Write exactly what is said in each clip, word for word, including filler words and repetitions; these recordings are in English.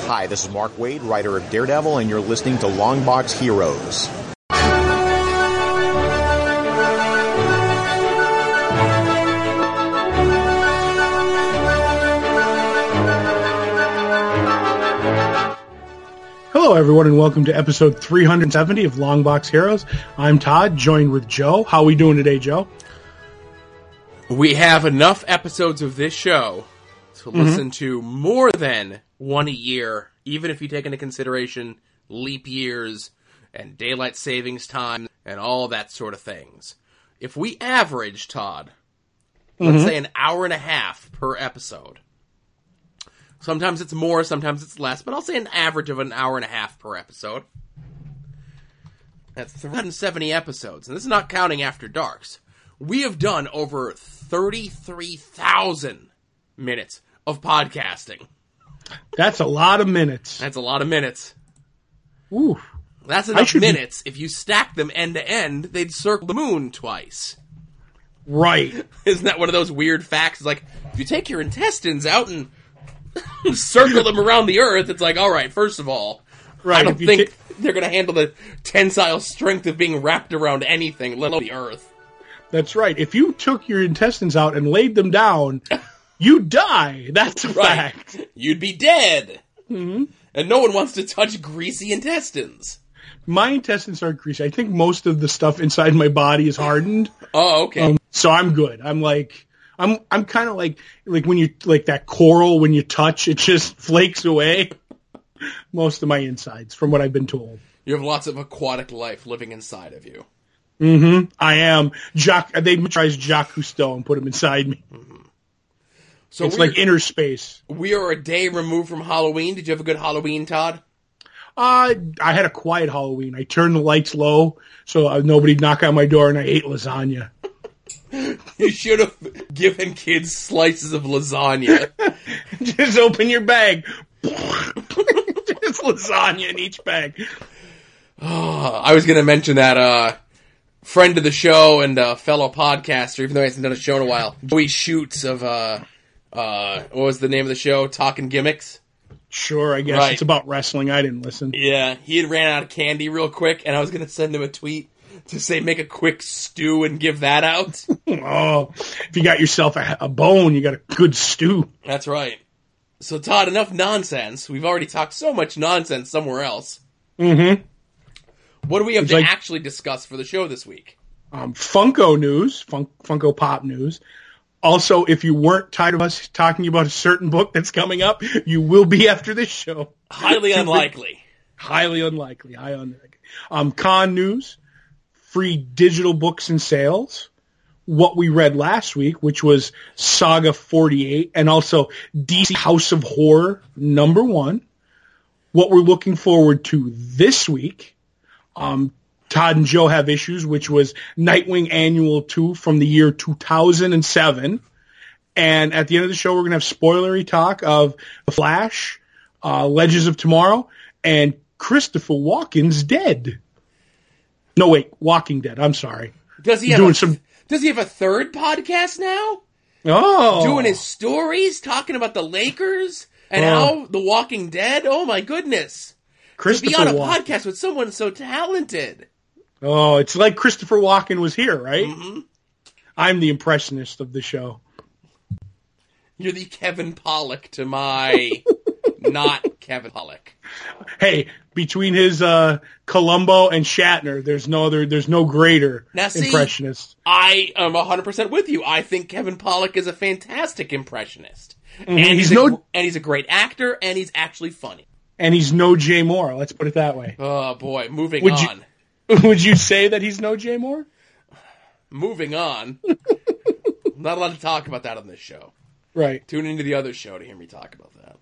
Hi, this is Mark Waid, writer of Daredevil, and you're listening to Longbox Heroes. Hello, everyone, and welcome to episode three hundred seventy of Longbox Heroes. I'm Todd, joined with Joe. How are we doing today, Joe? We have enough episodes of this show to Mm-hmm. listen to more than one a year, even if you take into consideration leap years and daylight savings time and all that sort of things. If we average, Todd, let's Mm-hmm. say an hour and a half per episode. Sometimes it's more, sometimes it's less, but I'll say an average of an hour and a half per episode. That's three hundred seventy episodes, and this is not counting After Darks. We have done over thirty-three thousand minutes of podcasting. That's a lot of minutes. That's a lot of minutes. Ooh. That's I enough should be- minutes. If you stack them end to end, they'd circle the moon twice. Right. Isn't that one of those weird facts? Like, if you take your intestines out and circle them around the Earth, it's like, all right, first of all, Right. I don't if you think ta- they're going to handle the tensile strength of being wrapped around anything, let alone the Earth. That's right. If you took your intestines out and laid them down, you die. That's a Right. fact. You'd be dead. Mm-hmm. And no one wants to touch greasy intestines. My intestines are greasy. I think most of the stuff inside my body is hardened. Oh, okay. Um, so I'm good. I'm like, I'm, I'm kind of like, like when you, like that coral, when you touch, it just flakes away. Most of my insides, from what I've been told. You have lots of aquatic life living inside of you. Mm-hmm. I am. Jacques, they tried Jacques Cousteau and put him inside me. So It's we're, like inner space. we are a day removed from Halloween. Did you have a good Halloween, Todd? Uh, I had a quiet Halloween. I turned the lights low so uh, nobody'd knock on my door, and I ate lasagna. You should have given kids slices of lasagna. Just open your bag. Just lasagna in each bag. Oh, I was going to mention that uh, friend of the show and uh, fellow podcaster, even though he hasn't done a show in a while, Joey Schutz of, uh, uh, what was the name of the show? Talking Gimmicks? Sure, I guess. Right. It's about wrestling. I didn't listen. Yeah, he had ran out of candy real quick, and I was going to send him a tweet to say make a quick stew and give that out. Oh, if you got yourself a, a bone, you got a good stew. That's right. So, Todd, enough nonsense. We've already talked so much nonsense somewhere else. Mm-hmm. What do we have It's to like- actually discuss for the show this week? Um, Funko news, Fun- Funko Pop news. Also, if you weren't tired of us talking about a certain book that's coming up, you will be after this show. Highly unlikely. Highly unlikely. High unlikely. Um, con news, free digital books and sales. What we read last week, which was Saga forty-eight, and also D C House of Horror number one. What we're looking forward to this week, um, Todd and Joe have issues, which was Nightwing Annual two from the year two thousand seven. And at the end of the show, we're going to have spoilery talk of The Flash, uh, Legends of Tomorrow, and Christopher Walken's Dead. No, wait, Walking Dead. I'm sorry. Does he You're have doing a, some- Does he have a third podcast now? Oh. Doing his stories, talking about the Lakers and Oh. how The Walking Dead. Oh my goodness! To Christopher be on a Walken. podcast with someone so talented. Oh, it's like Christopher Walken was here, right? Mm-hmm. I'm the impressionist of the show. You're the Kevin Pollak to my not Kevin Pollak. Hey, between his uh, Columbo and Shatner, there's no other, there's no greater Now, see, impressionist. I am one hundred percent with you. I think Kevin Pollak is a fantastic impressionist. And He's he's, no- a, and he's a great actor, and he's actually funny. And he's no Jay Moore. Let's put it that way. Oh boy, moving Would you- on. Would you say that he's no Jay Moore? Moving on. Not allowed to talk about that on this show. Right. Tune into the other show to hear me talk about that.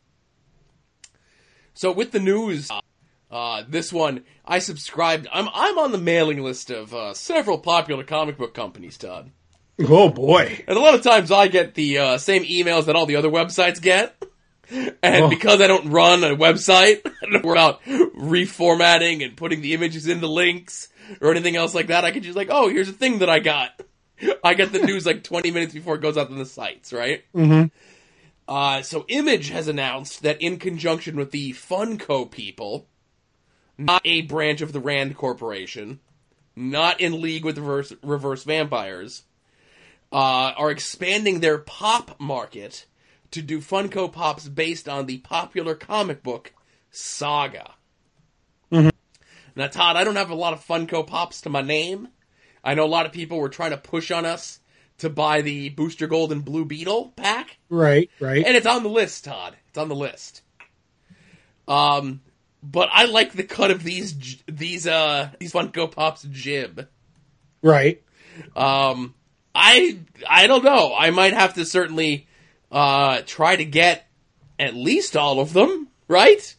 So with the news, uh, this one, I subscribed, I'm I'm on the mailing list of uh, several popular comic book companies, Todd. Oh boy. And a lot of times I get the uh, same emails that all the other websites get. And Oh. because I don't run a website, I don't worry about reformatting and putting the images in the links or anything else like that. I can just like, oh, here's a thing that I got. I get the news like twenty minutes before it goes out on the sites, right? Mm-hmm. Uh, so Image has announced that in conjunction with the Funko people, not a branch of the Rand Corporation, not in league with reverse, reverse vampires, uh, are expanding their pop market to do Funko Pops based on the popular comic book Saga. Mm-hmm. Now, Todd, I don't have a lot of Funko Pops to my name. I know a lot of people were trying to push on us to buy the Booster Gold and Blue Beetle pack. Right, right. And it's on the list, Todd. It's on the list. Um, but I like the cut of these these uh these Funko Pops jib. Right. Um, I I don't know. I might have to certainly uh try to get at least all of them. Right?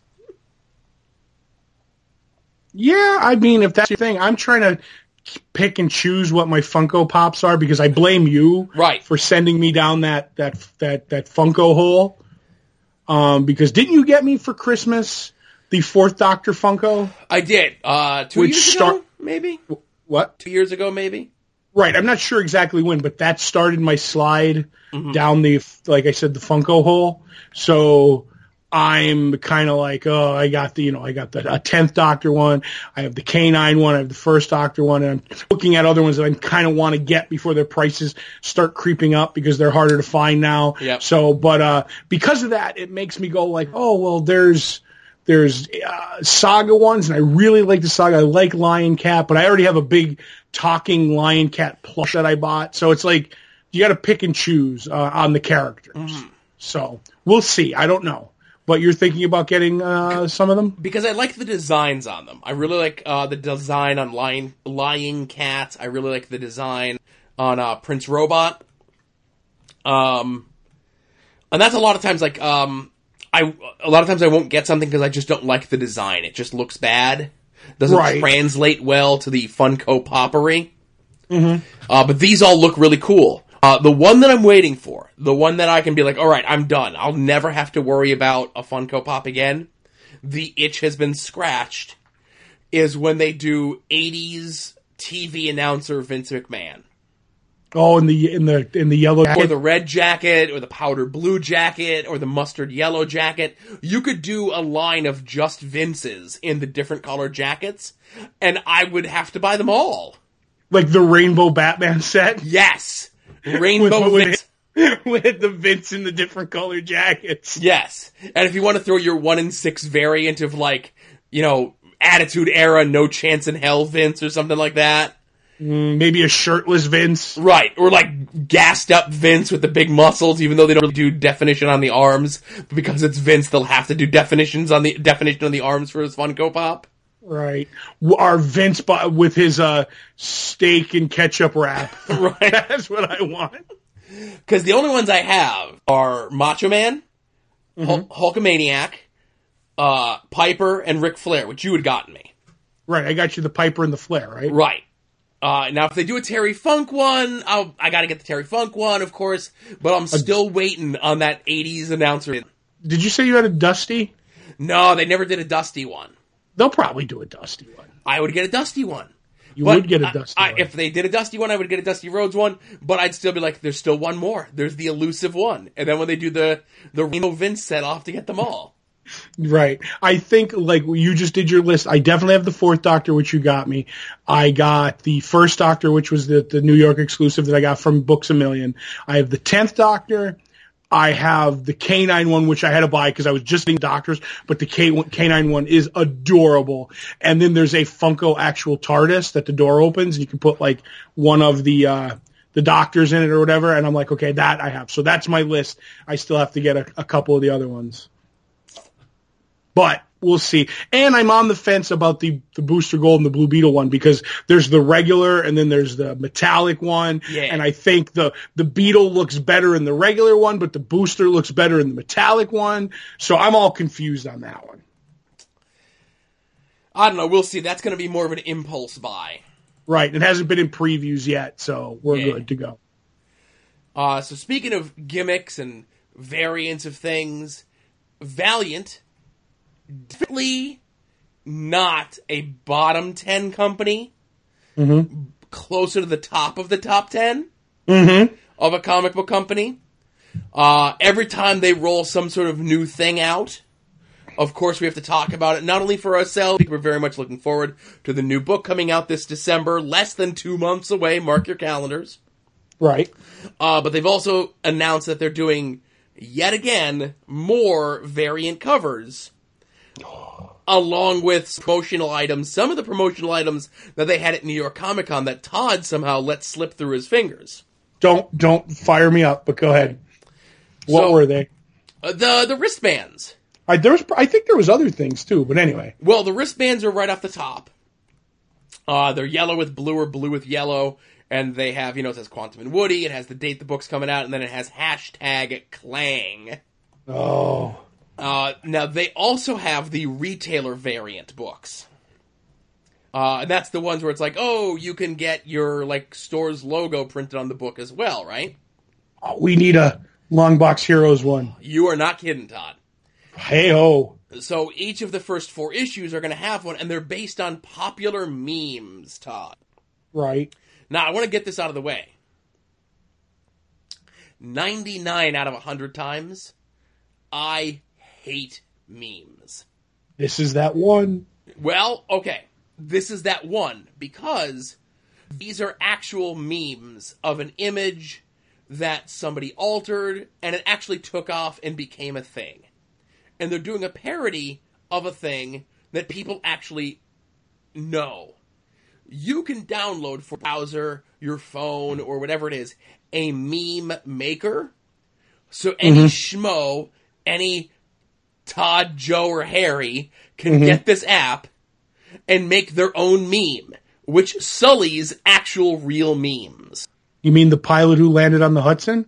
Yeah, I mean, if that's your thing, I'm trying to pick and choose what my Funko Pops are because I blame you right. for sending me down that that that that Funko hole. Um, because didn't you get me for Christmas the Fourth Doctor Funko? I did. Uh, two Which years start- ago, maybe. What? Two years ago, maybe. Right. I'm not sure exactly when, but that started my slide Mm-hmm. down the, like I said, the Funko hole. So I'm kind of like, oh, I got the, you know, I got the a tenth Doctor one. I have the K nine one. I have the First Doctor one. And I'm looking at other ones that I kind of want to get before their prices start creeping up because they're harder to find now. Yep. So, but, uh, because of that, it makes me go like, oh, well, there's, there's, uh, Saga ones and I really like the Saga. I like Lion Cat, but I already have a big talking Lion Cat plush that I bought. So it's like, you got to pick and choose, uh, on the characters. Mm-hmm. So we'll see. I don't know. But you're thinking about getting uh, some of them? Because I like the designs on them. I really like uh, the design on Lion, Lion Cat. I really like the design on uh, Prince Robot. Um, and that's a lot of times like um, I a lot of times I won't get something because I just don't like the design. It just looks bad. Doesn't Right. translate well to the Funko Poppery. Mm-hmm. Uh, but these all look really cool. Uh, the one that I'm waiting for, the one that I can be like, all right, I'm done. I'll never have to worry about a Funko Pop again. The itch has been scratched. Is when they do eighties T V announcer Vince McMahon, Oh, in the in the in the yellow or jacket. the red jacket, or the powder blue jacket, or the mustard yellow jacket. You could do a line of just Vinces in the different colored jackets, and I would have to buy them all. Like the Rainbow Batman set. Yes. Rainbow with, Vince. with, with the Vince in the different colored jackets. Yes. And if you want to throw your one in six variant of like, you know, Attitude Era, No Chance in Hell Vince or something like that. Mm, maybe a shirtless Vince. Right. Or like gassed up Vince with the big muscles, even though they don't really do definition on the arms. But because it's Vince, they'll have to do definitions on the definition on the arms for his Funko Pop. Right. Our Vince bo- with his uh, steak and ketchup wrap. Right. That's what I want. Because the only ones I have are Macho Man, Mm-hmm. Hul- Hulkamaniac, uh, Piper, and Ric Flair, which you had gotten me. Right. I got you the Piper and the Flair, right? Right. Uh, now, if they do a Terry Funk one, I'll, I gotta get the Terry Funk one, of course, but I'm still waiting on that eighties announcer. Did you say you had a Dusty? No, they never did a Dusty one. They'll probably do a Dusty one. I would get a Dusty one. You But would get a I- Dusty I, one. If they did a Dusty one, I would get a Dusty Rhodes one, but I'd still be like, there's still one more. There's the elusive one. And then when they do the, the Reno Vince set, I'll have to get them all. Right. I think, like, you just did your list. I definitely have the Fourth Doctor, which you got me. I got the First Doctor, which was the, the New York exclusive that I got from Books A Million. I have the tenth Doctor. I have the K nine one, which I had to buy because I was just getting Doctors, but the K nine one is adorable. And then there's a Funko actual TARDIS that the door opens. You can put, like, one of the, uh, the Doctors in it or whatever. And I'm like, okay, that I have. So that's my list. I still have to get a, a couple of the other ones. But we'll see. And I'm on the fence about the, the Booster Gold and the Blue Beetle one because there's the regular and then there's the metallic one. Yeah. And I think the, the Beetle looks better in the regular one, but the Booster looks better in the metallic one. So I'm all confused on that one. I don't know. We'll see. That's going to be more of an impulse buy. Right. It hasn't been in previews yet, so we're Yeah. good to go. Uh, so speaking of gimmicks and variants of things, Valiant, definitely not a bottom ten company. Mm-hmm. Closer to the top of the top ten Mm-hmm. of a comic book company. Uh, every time they roll some sort of new thing out, of course we have to talk about it, not only for ourselves, we're very much looking forward to the new book coming out this December, less than two months away, mark your calendars. Right. Uh, but they've also announced that they're doing, yet again, more variant covers. Along with promotional items, some of the promotional items that they had at New York Comic Con that Todd somehow let slip through his fingers. Don't don't fire me up, but go ahead. What So, were they? Uh, the the wristbands. I, there was, I think there was other things too, but anyway. Well, the wristbands are right off the top. Uh, they're yellow with blue or blue with yellow, and they have, you know, it says Quantum and Woody, it has the date the book's coming out, and then it has hashtag Clang. Oh. Uh, now, they also have the retailer variant books. Uh, and that's the ones where it's like, oh, you can get your, like, store's logo printed on the book as well, right? Oh, we need a Longbox Heroes one. You are not kidding, Todd. Hey-ho. So each of the first four issues are going to have one, and they're based on popular memes, Todd. Right. Now, I want to get this out of the way. ninety-nine out of one hundred times, I hate memes. This is that one. Well, okay. This is that one, because these are actual memes of an image that somebody altered, and it actually took off and became a thing. And they're doing a parody of a thing that people actually know. You can download for browser, your phone, or whatever it is, a meme maker. So any mm-hmm. schmo, any Todd, Joe, or Harry can mm-hmm. get this app and make their own meme, which sullies actual real memes. You mean the pilot who landed on the Hudson?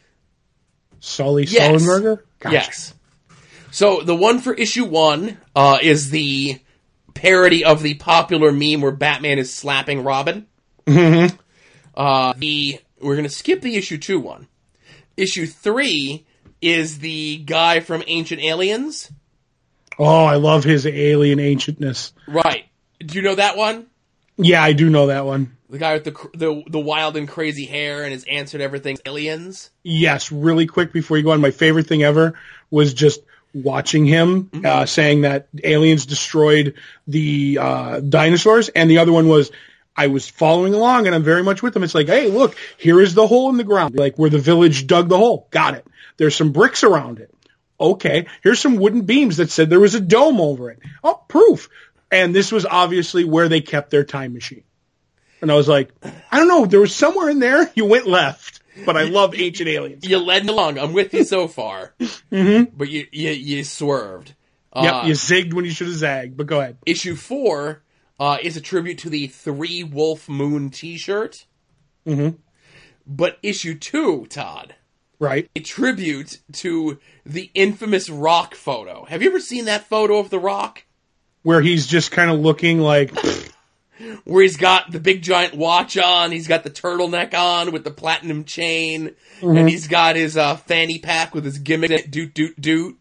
Sully yes. Sullenberger? Gotcha. Yes. So the one for issue one uh, is the parody of the popular meme where Batman is slapping Robin. Mm-hmm. Uh, the we're going to skip the issue two one. Issue three is the guy from Ancient Aliens. Oh, I love his alien ancientness. Right. Do you know that one? Yeah, I do know that one. The guy with the the, the wild and crazy hair and his answer to everything aliens? Yes, really quick before you go on, my favorite thing ever was just watching him mm-hmm. uh, saying that aliens destroyed the uh, dinosaurs, and the other one was, I was following along and I'm very much with them. It's like, hey, look, here is the hole in the ground, like where the village dug the hole. Got it. There's some bricks around it. Okay, here's some wooden beams that said there was a dome over it. Oh, proof. And this was obviously where they kept their time machine. And I was like, I don't know, there was somewhere in there you went left. But I love Ancient Aliens. You led me along. I'm with you so far. mm-hmm. But you, you you swerved. Yep, uh, you zigged when you should have zagged. But go ahead. Issue four uh, is a tribute to the Three Wolf Moon t-shirt. Mm-hmm. But issue two, Todd. Right. A tribute to the infamous Rock photo. Have you ever seen that photo of the Rock? Where he's just kind of looking like... Where he's got the big giant watch on, he's got the turtleneck on with the platinum chain, mm-hmm. and he's got his uh, fanny pack with his gimmick in it, doot, doot, doot.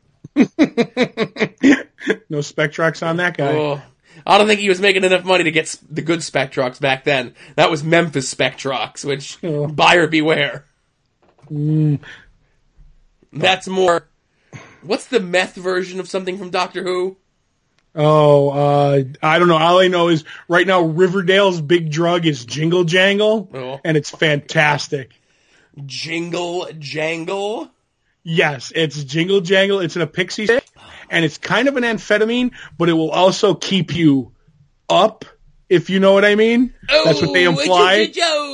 No Spectrox on that guy. Oh, I don't think he was making enough money to get the good Spectrox back then. That was Memphis Spectrox, which, oh. buyer beware. Mm. That's more... What's the meth version of something from Doctor Who? Oh, uh, I don't know. All I know is right now Riverdale's big drug is Jingle Jangle, oh. and it's fantastic. Jingle Jangle? Yes, it's Jingle Jangle. It's in a pixie stick, and it's kind of an amphetamine, but it will also keep you up, if you know what I mean. Oh, that's what they imply.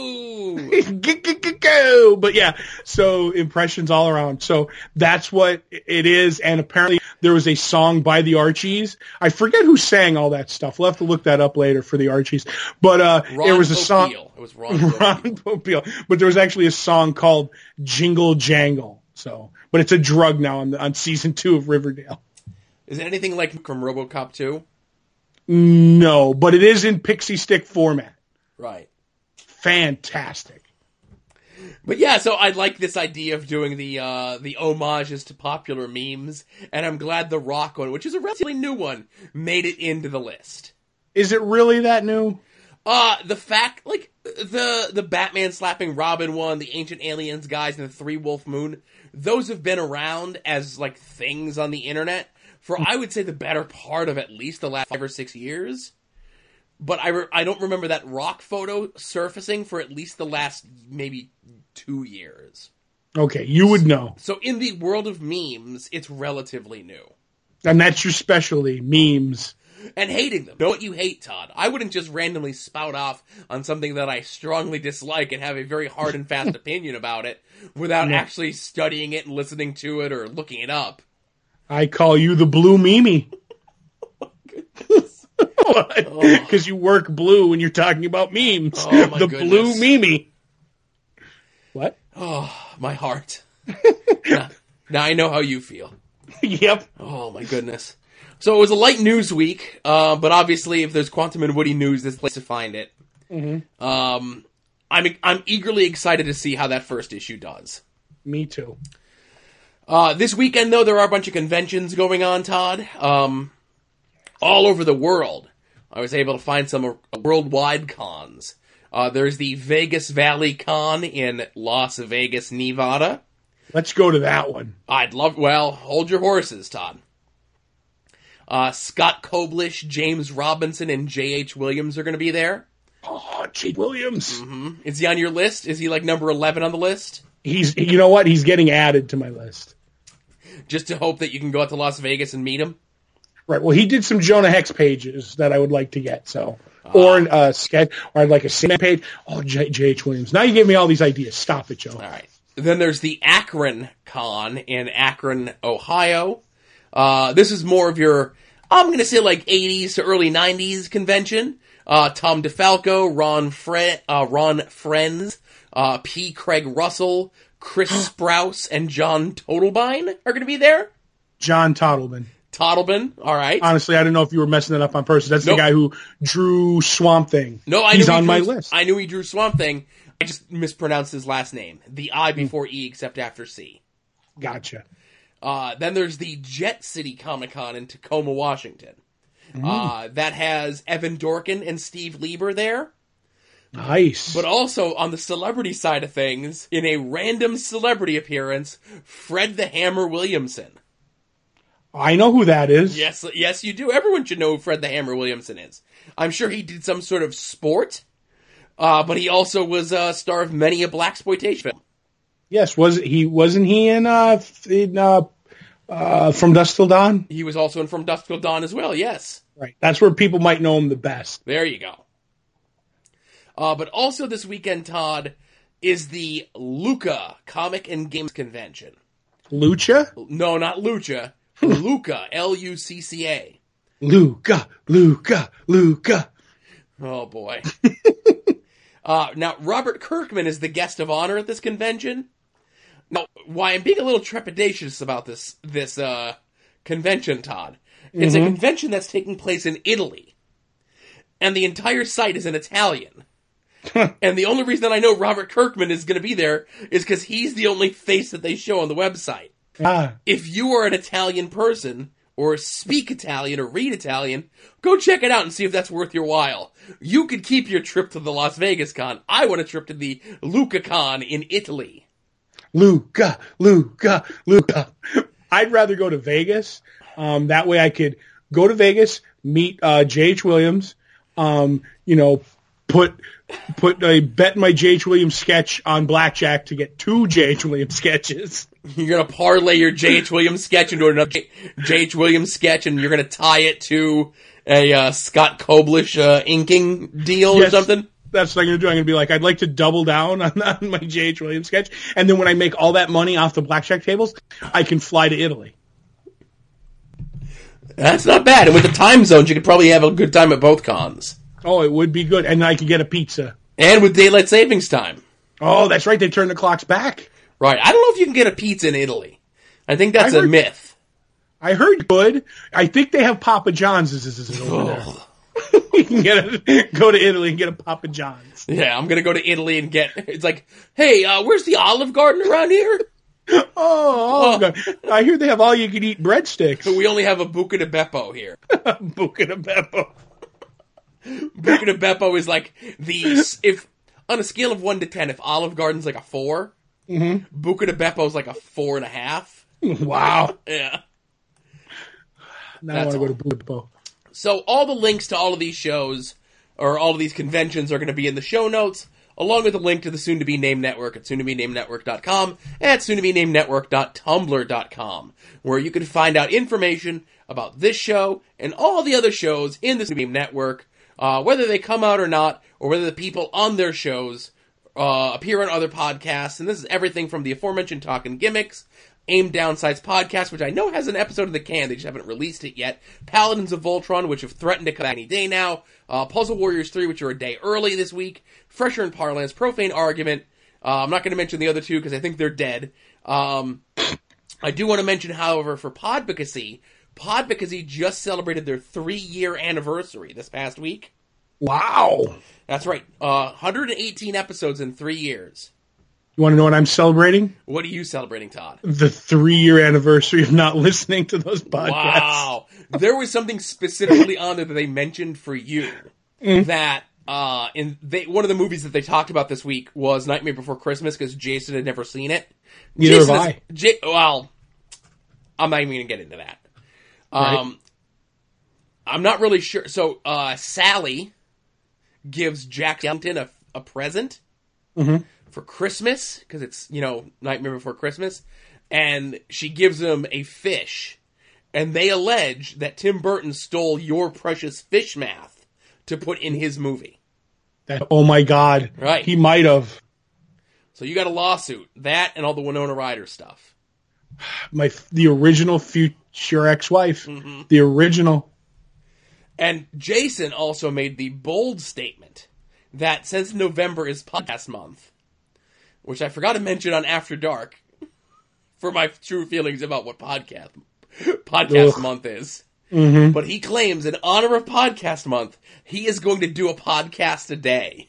But yeah, so impressions all around. So that's what it is, and apparently there was a song by the Archies. I forget who sang all that stuff. We'll have to look that up later for the Archies. But uh, Ron there was a Popeil. song. It was Ron Popeil. Ron Popeil. But there was actually a song called Jingle Jangle. So, but it's a drug now on the, on season two of Riverdale. Is it anything like from RoboCop two? No, but it is in pixie stick format. Right. Fantastic. But yeah, so I like this idea of doing the uh, the homages to popular memes, and I'm glad the Rock one, which is a relatively new one, made it into the list. Is it really that new? Uh, the fact, like, the the Batman slapping Robin one, the Ancient Aliens guys, and the Three Wolf Moon, those have been around as, like, things on the internet for, I would say, the better part of at least the last five or six years. But I, re- I don't remember that rock photo surfacing for at least the last maybe two years. Okay, you would know. So in the world of memes, it's relatively new. And that's your specialty, memes. And hating them. Know what you hate, Todd. I wouldn't just randomly spout off on something that I strongly dislike and have a very hard and fast opinion about it without Yeah. actually studying it and listening to it or looking it up. I call you the blue Mimi. Because you work blue when you're talking about memes. Oh, my the goodness. blue Mimi. What? Oh, my heart. now, now I know how you feel. Yep. Oh, my goodness. So it was a light news week, uh, but obviously if there's Quantum and Woody news, this place to find it. Mm-hmm. Um, I'm I'm eagerly excited to see how that first issue does. Me too. Uh, this weekend, though, there are a bunch of conventions going on, Todd, um, all over the world. I was able to find some uh, worldwide cons. Uh, there's the Vegas Valley Con in Las Vegas, Nevada. Let's go to that one. I'd love, well, hold your horses, Todd. Uh, Scott Koblish, James Robinson, and J H. Williams are going to be there. Oh, J. Williams. Mm-hmm. Is he on your list? Is he like number eleven on the list? He's, you know what? He's getting added to my list. Just to hope that you can go out to Las Vegas and meet him? Right. Well, he did some Jonah Hex pages that I would like to get. So, or a uh, sketch, or I'd like a scene page. Oh, J. H. Williams. Now you gave me all these ideas. Stop it, Joe. All right. Then there's the Akron Con in Akron, Ohio. Uh, this is more of your, I'm going to say like eighties to early nineties convention. Uh, Tom DeFalco, Ron Fre- uh, Ron Friends, uh, P. Craig Russell, Chris Sprouse, and John Totalbein are going to be there. John Toddleman. Toddleman, all right. Honestly, I don't know if you were messing it up on purpose. That's Nope. the guy who drew Swamp Thing. No, I He's knew he on drew, my list. I knew he drew Swamp Thing. I just mispronounced his last name. The I before E except after C. Gotcha. Uh, then there's the Jet City Comic Con in Tacoma, Washington. Mm. Uh, that has Evan Dorkin and Steve Lieber there. Nice. But also, on the celebrity side of things, in a random celebrity appearance, Fred the Hammer Williamson. I know who that is. Yes, yes, you do. Everyone should know who Fred the Hammer Williamson is. I'm sure he did some sort of sport, uh, but he also was a star of many a blaxploitation film. Yes, was he? Wasn't he in uh in uh, uh From Dusk Till Dawn? He was also in From Dusk Till Dawn as well. Yes. Right. That's where people might know him the best. There you go. Uh, but also this weekend, Todd, is the Luca Comic and Games Convention. Lucha? No, not Lucha. Luca, L U C C A. Luca, Luca, Luca. Oh, boy. uh, now, Robert Kirkman is the guest of honor at this convention. Now, why I'm being a little trepidatious about this this uh, convention, Todd, it's Mm-hmm. a convention that's taking place in Italy. And the entire site is in Italian. And the only reason that I know Robert Kirkman is going to be there is because he's the only face that they show on the website. Ah, If you are an Italian person, or speak Italian, or read Italian, go check it out and see if that's worth your while. You could keep your trip to the Las Vegas Con. I want a trip to the Luca Con in Italy. Luca, Luca, Luca. I'd rather go to Vegas. Um, that way I could go to Vegas, meet uh, J H. Williams, um, you know, put put a bet my J H. Williams sketch on blackjack to get two J H. Williams sketches. You're going to parlay your J H. Williams sketch into another J H. Williams sketch, and you're going to tie it to a uh, Scott Koblish uh, inking deal Yes. or something? That's what I'm going to do. I'm going to be like, I'd like to double down on, on my J H. Williams sketch. And then when I make all that money off the blackjack tables, I can fly to Italy. That's not bad. And with the time zones, you could probably have a good time at both cons. Oh, it would be good. And I could get a pizza. And with daylight savings time. Oh, that's right. They turned the clocks back. Right. I don't know if you can get a pizza in Italy. I think that's I a heard- myth. I heard you could. I think they have Papa John's over there. You can get a, go to Italy and get a Papa John's. Yeah, I'm gonna go to Italy and get, it's like, hey, uh, where's the Olive Garden around here? Oh, oh, God. I hear they have all you can eat breadsticks. We only have a Buca de Beppo here. Buca de Beppo. Buca de Beppo is like the, if, on a scale of one to ten, if Olive Garden's like a four, Mm-hmm. Buca de Beppo's like a four and a half. Wow. Yeah. Now I want to go to Buddha. So all the links to all of these shows, or all of these conventions, are going to be in the show notes, along with a link to the soon-to-be-named network at soon to be named network dot com and at soon to be named network dot tumblr dot com, where you can find out information about this show and all the other shows in the Soon-to-Be Network, uh, whether they come out or not, or whether the people on their shows uh, appear on other podcasts. And this is everything from the aforementioned Talkin' Gimmicks, Aim Downsides podcast, which I know has an episode in the can, they just haven't released it yet. Paladins of Voltron, which have threatened to come out any day now. Uh, Puzzle Warriors three, which are a day early this week. Fresher in Parlance, Profane Argument. Uh, I'm not going to mention the other two because I think they're dead. Um, I do want to mention, however, for Podvocacy, Podvocacy just celebrated their three-year anniversary this past week. Wow. That's right. Uh, one hundred eighteen episodes in three years. You want to know what I'm celebrating? What are you celebrating, Todd? The three-year anniversary of not listening to those podcasts. Wow. There was something specifically on there that they mentioned for you. Mm. That, uh, in they, one of the movies that they talked about this week was Nightmare Before Christmas, because Jason had never seen it. Neither Jason have is, I. J- well, I'm not even going to get into that. Right. Um, I'm not really sure. So, uh, Sally gives Jack Skellington a, a present. Mm-hmm. For Christmas, because it's, you know, Nightmare Before Christmas, and she gives him a fish, and they allege that Tim Burton stole your precious fish math to put in his movie. That, oh my God. Right. He might have. So you got a lawsuit. That and all the Winona Ryder stuff. My The original future ex-wife. Mm-hmm. The original. And Jason also made the bold statement that since November is podcast month, which I forgot to mention on After Dark, for my true feelings about what podcast podcast Ugh. month is. Mm-hmm. But he claims, in honor of podcast month, he is going to do a podcast a day.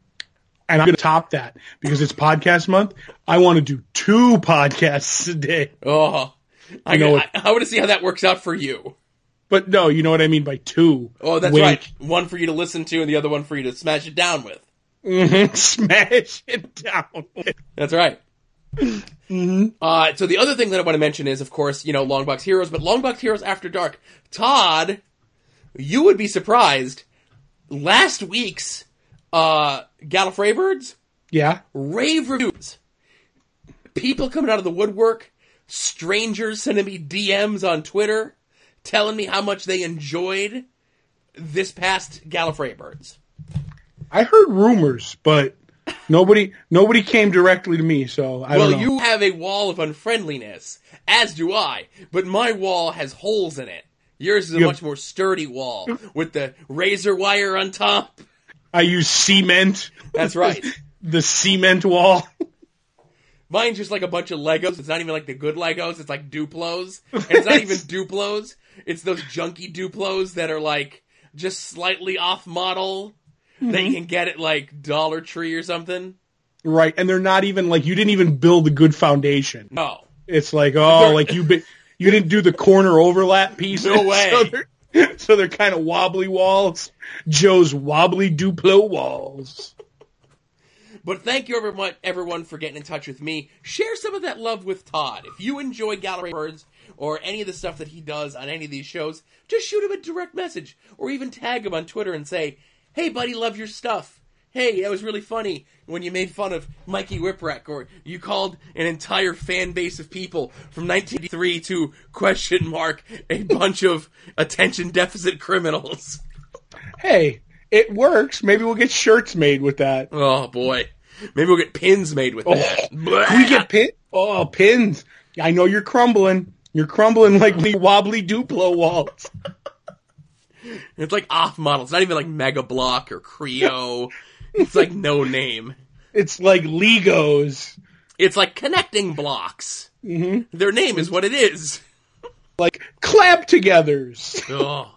And I'm going to top that, because it's podcast month. I want to do two podcasts a day. Oh, I, you know I, I want to see how that works out for you. But no, you know what I mean by two. Oh, that's Wink. right. One for you to listen to, and the other one for you to smash it down with. Mm-hmm. Smash it down. That's right. Mm-hmm. Uh, so the other thing that I want to mention is, of course, you know, Longbox Heroes, but Longbox Heroes After Dark. Todd, you would be surprised. Last week's uh, Gallifrey Birds, yeah, rave reviews. People coming out of the woodwork, strangers sending me D Ms on Twitter, telling me how much they enjoyed this past Gallifrey Birds. I heard rumors, but nobody nobody came directly to me, so I well, don't know. Well, you have a wall of unfriendliness, as do I, but my wall has holes in it. Yours is a you much more sturdy wall, with the razor wire on top. I use cement. That's right. The cement wall. Mine's just like a bunch of Legos. It's not even like the good Legos. It's like Duplos. And it's not even Duplos. It's those junky Duplos that are like just slightly off model. Mm-hmm. That you can get at, like, Dollar Tree or something. Right, and they're not even, like, you didn't even build a good foundation. No. It's like, oh, they're... like, you be, you didn't do the corner overlap pieces. No way. So they're, so they're kind of wobbly walls. Joe's wobbly Duplo walls. But thank you, everyone, everyone, for getting in touch with me. Share some of that love with Todd. If you enjoy Gallifrey Birds or any of the stuff that he does on any of these shows, just shoot him a direct message or even tag him on Twitter and say, hey, buddy, love your stuff. Hey, that was really funny when you made fun of Mikey Whipwreck, or you called an entire fan base of people from nineteen eighty-three to, question mark, a bunch of attention deficit criminals. Hey, it works. Maybe we'll get shirts made with that. Oh, boy. Maybe we'll get pins made with oh, that. We get pin? Oh, pins. I know you're crumbling. You're crumbling like the wobbly Duplo walls. It's like off model. It's not even like Mega Block or Creo. It's like no name. It's like Legos. It's like connecting blocks. Mm-hmm. Their name is what it is. Like clap-togethers. Oh.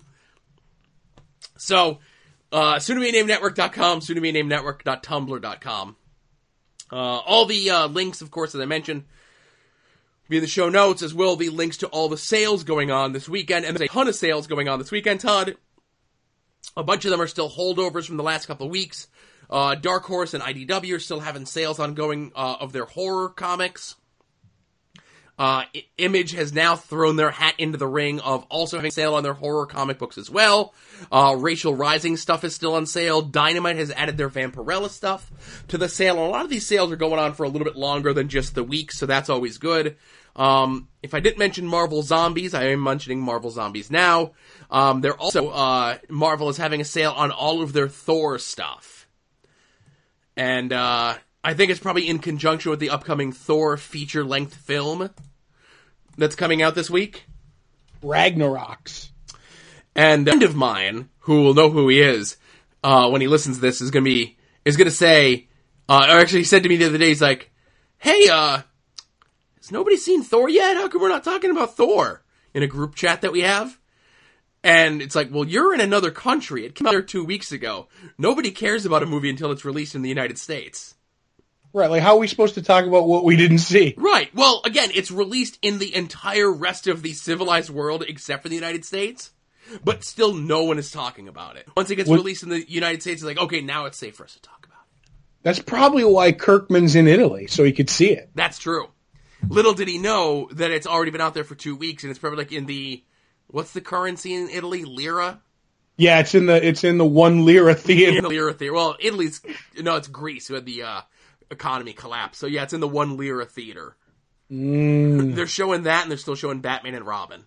So, uh, soon to be named network dot com, soon to be named network dot tumblr dot com. Uh, all the uh, links, of course, as I mentioned, be in the show notes, as will be links to all the sales going on this weekend. And there's a ton of sales going on this weekend, Todd. A bunch of them are still holdovers from the last couple of weeks. Uh, Dark Horse and I D W are still having sales ongoing uh, of their horror comics. Uh, I- Image has now thrown their hat into the ring of also having sale on their horror comic books as well. Uh, Racial Rising stuff is still on sale. Dynamite has added their Vampirella stuff to the sale. And a lot of these sales are going on for a little bit longer than just the week, so that's always good. Um, if I didn't mention Marvel Zombies, I am mentioning Marvel Zombies now. Um, they're also, uh, Marvel is having a sale on all of their Thor stuff. And, uh, I think it's probably in conjunction with the upcoming Thor feature-length film that's coming out this week. Ragnaroks. And a friend of mine, who will know who he is, uh, when he listens to this, is gonna be, is gonna say, uh, or actually he said to me the other day, he's like, hey, uh, has nobody seen Thor yet? How come we're not talking about Thor in a group chat that we have? And it's like, well, you're in another country. It came out there two weeks ago. Nobody cares about a movie until it's released in the United States. Right, like how are we supposed to talk about what we didn't see? Right. Well, again, it's released in the entire rest of the civilized world except for the United States. But still no one is talking about it. Once it gets what? released in the United States, it's like, okay, now it's safe for us to talk about it. That's probably why Kirkman's in Italy, so he could see it. That's true. Little did he know that it's already been out there for two weeks, and it's probably like in the, what's the currency in Italy? Lira? Yeah, it's in the it's in the one lira theater. In the Lira theater. Well, Italy's, no, it's Greece who had the uh, economy collapse. So yeah, it's in the one Lira theater. Mm. They're showing that, and they're still showing Batman and Robin.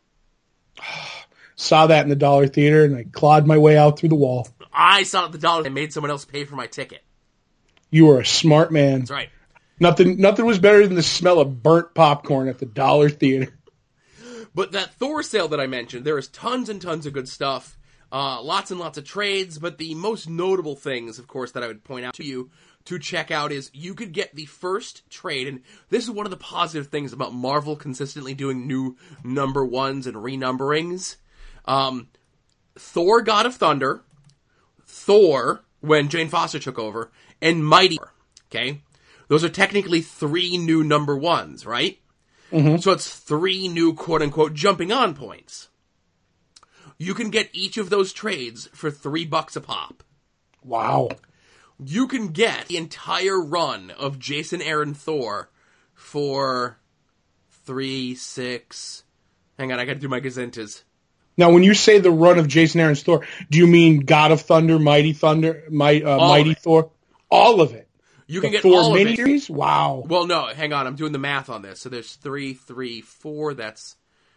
Saw that in the dollar theater, and I clawed my way out through the wall. I saw it at the dollar and made someone else pay for my ticket. You were a smart man. That's right. Nothing nothing was better than the smell of burnt popcorn at the dollar theater. But that Thor sale that I mentioned, there is tons and tons of good stuff. Uh, lots and lots of trades, but the most notable things, of course, that I would point out to you to check out is you could get the first trade, and this is one of the positive things about Marvel consistently doing new number ones and renumberings. Um, Thor, God of Thunder, Thor, when Jane Foster took over, and Mighty Thor, okay? Those are technically three new number ones, right? Mm-hmm. So it's three new quote-unquote jumping on points. You can get each of those trades for three bucks a pop. Wow. You can get the entire run of Jason Aaron Thor for three, six... Hang on, I gotta do my gazintas. Now, when you say the run of Jason Aaron's Thor, do you mean God of Thunder, Mighty Thunder, My, uh, Mighty Thor? All of it. You can the get Thor all of it. miniseries? Wow. Well, no, hang on. I'm doing the math on this. So there's three, three, four. That's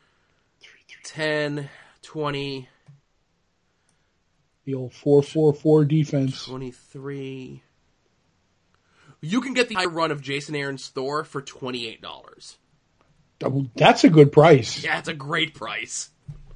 ten, twenty. The old four four four defense. twenty-three. You can get the high run of Jason Aaron's Thor for twenty-eight dollars. That's a good price. Yeah, it's a great price.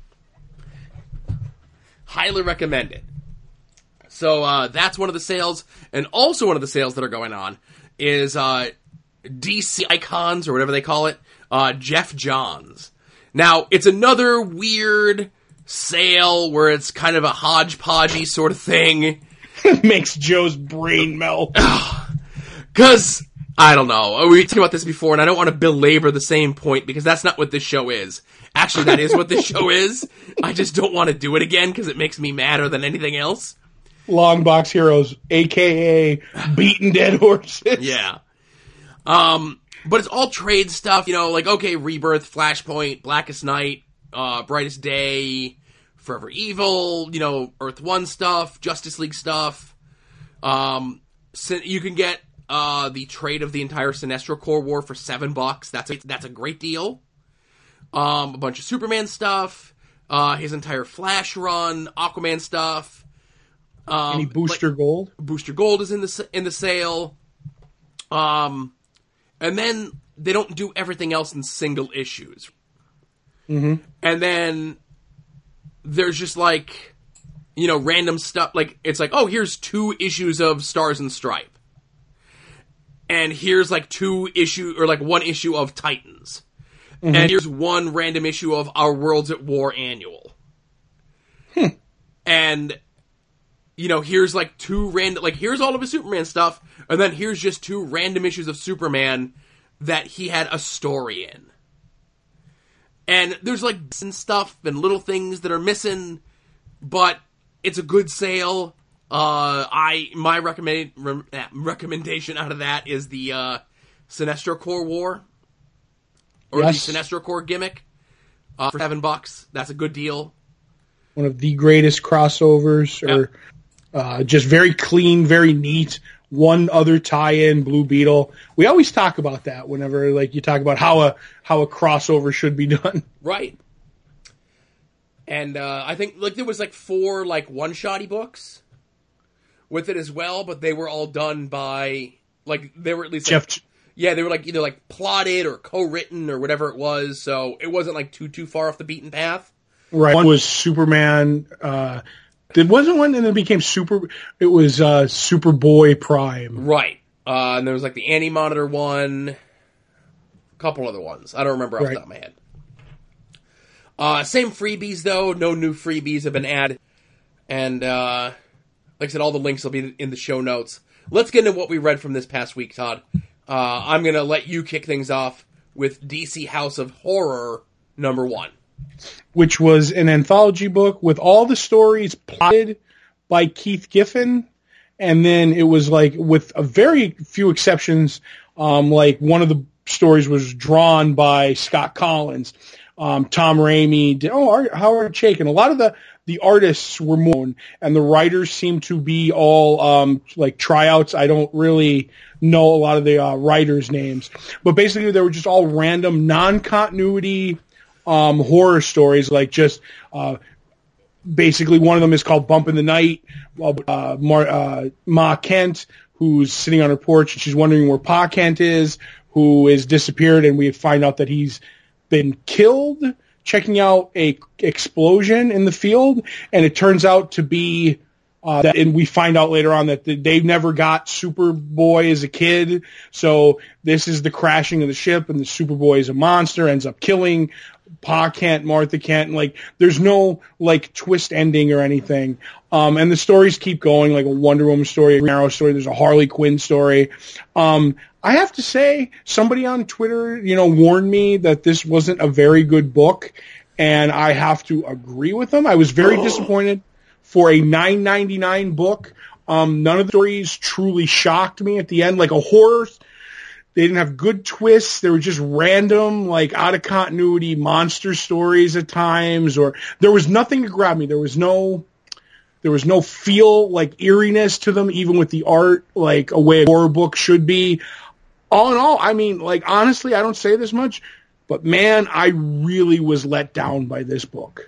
Highly recommend it. So uh, that's one of the sales, and also one of the sales that are going on is uh, D C Icons, or whatever they call it, uh, Jeff Johns. Now, it's another weird sale where it's kind of a hodgepodgey sort of thing. It makes Joe's brain melt. Because, I don't know, we talked about this before, and I don't want to belabor the same point, because that's not what this show is. Actually, that is what this show is. I just don't want to do it again, because it makes me madder than anything else. Long Box Heroes, a k a. Beaten Dead Horses. Yeah. Um, but it's all trade stuff, you know, like, okay, Rebirth, Flashpoint, Blackest Night, uh, Brightest Day, Forever Evil, you know, Earth One stuff, Justice League stuff. Um, you can get, uh, the trade of the entire Sinestro Corps War for seven bucks. That's a, that's a great deal. Um, a bunch of Superman stuff, uh, his entire Flash run, Aquaman stuff. Um, Any Booster like, Gold? Booster Gold is in the in the sale, um, and then they don't do everything else in single issues. Mm-hmm. And then there's just like, you know, random stuff. Like it's like, oh, here's two issues of Stars and Stripe, and here's like two issue or like one issue of Titans, mm-hmm. and here's one random issue of Our Worlds at War annual, hmm. and. You know, here's like two random, like here's all of his Superman stuff, and then here's just two random issues of Superman that he had a story in. And there's like some stuff and little things that are missing, but it's a good sale. Uh, I my recommend re, recommendation out of that is the uh, Sinestro Corps War, or yes. the Sinestro Corps gimmick uh, for seven bucks. That's a good deal. One of the greatest crossovers, or yep. uh, just very clean, very neat. One other tie-in, Blue Beetle. We always talk about that whenever, like, you talk about how a how a crossover should be done. Right. And uh, I think like there was like four like one-shotty books with it as well, but they were all done by like they were at least like, Jeff. Yeah, they were like either like plotted or co-written or whatever it was, so it wasn't like too too far off the beaten path. Right. One was Superman. Uh, it wasn't one, and then it became Super. It was uh, Superboy Prime. Right. Uh, and there was like the Anti-Monitor one, a couple other ones. I don't remember off right. the top of my head. Uh, same freebies though. No new freebies have been added, and uh, like I said, all the links will be in the show notes. Let's get into what we read from this past week, Todd. Uh, I'm gonna let you kick things off with D C House of Horror number one, which was an anthology book with all the stories plotted by Keith Giffen, and then it was like with a very few exceptions, um, like one of the stories was drawn by Scott Collins. Um, Tom Raimi, did, oh, Art, Howard Chaykin. A lot of the, the artists were known, and the writers seem to be all um, like tryouts. I don't really know a lot of the uh, writers' names, but basically they were just all random, non-continuity um, horror stories. Like just uh, basically, one of them is called Bump in the Night. Uh, Mar- uh, Ma Kent, who's sitting on her porch and she's wondering where Pa Kent is, who is disappeared, and we find out that he's been killed checking out a explosion in the field, and it turns out to be uh, that, and we find out later on that they never got Superboy as a kid, so this is the crashing of the ship, and the Superboy is a monster, ends up killing Pa Kent, Martha Kent, and like there's no like twist ending or anything. Um, and the stories keep going, like a Wonder Woman story, a Green Arrow story, there's a Harley Quinn story. Um, I have to say, somebody on Twitter, you know, warned me that this wasn't a very good book, and I have to agree with them. I was very oh. disappointed for a nine ninety-nine book. Um, none of the stories truly shocked me at the end, like a horror. They didn't have good twists. They were just random, like out of continuity monster stories at times, or there was nothing to grab me. There was no, there was no feel like eeriness to them, even with the art, like a way a horror book should be. All in all, I mean, like, honestly, I don't say this much, but man, I really was let down by this book.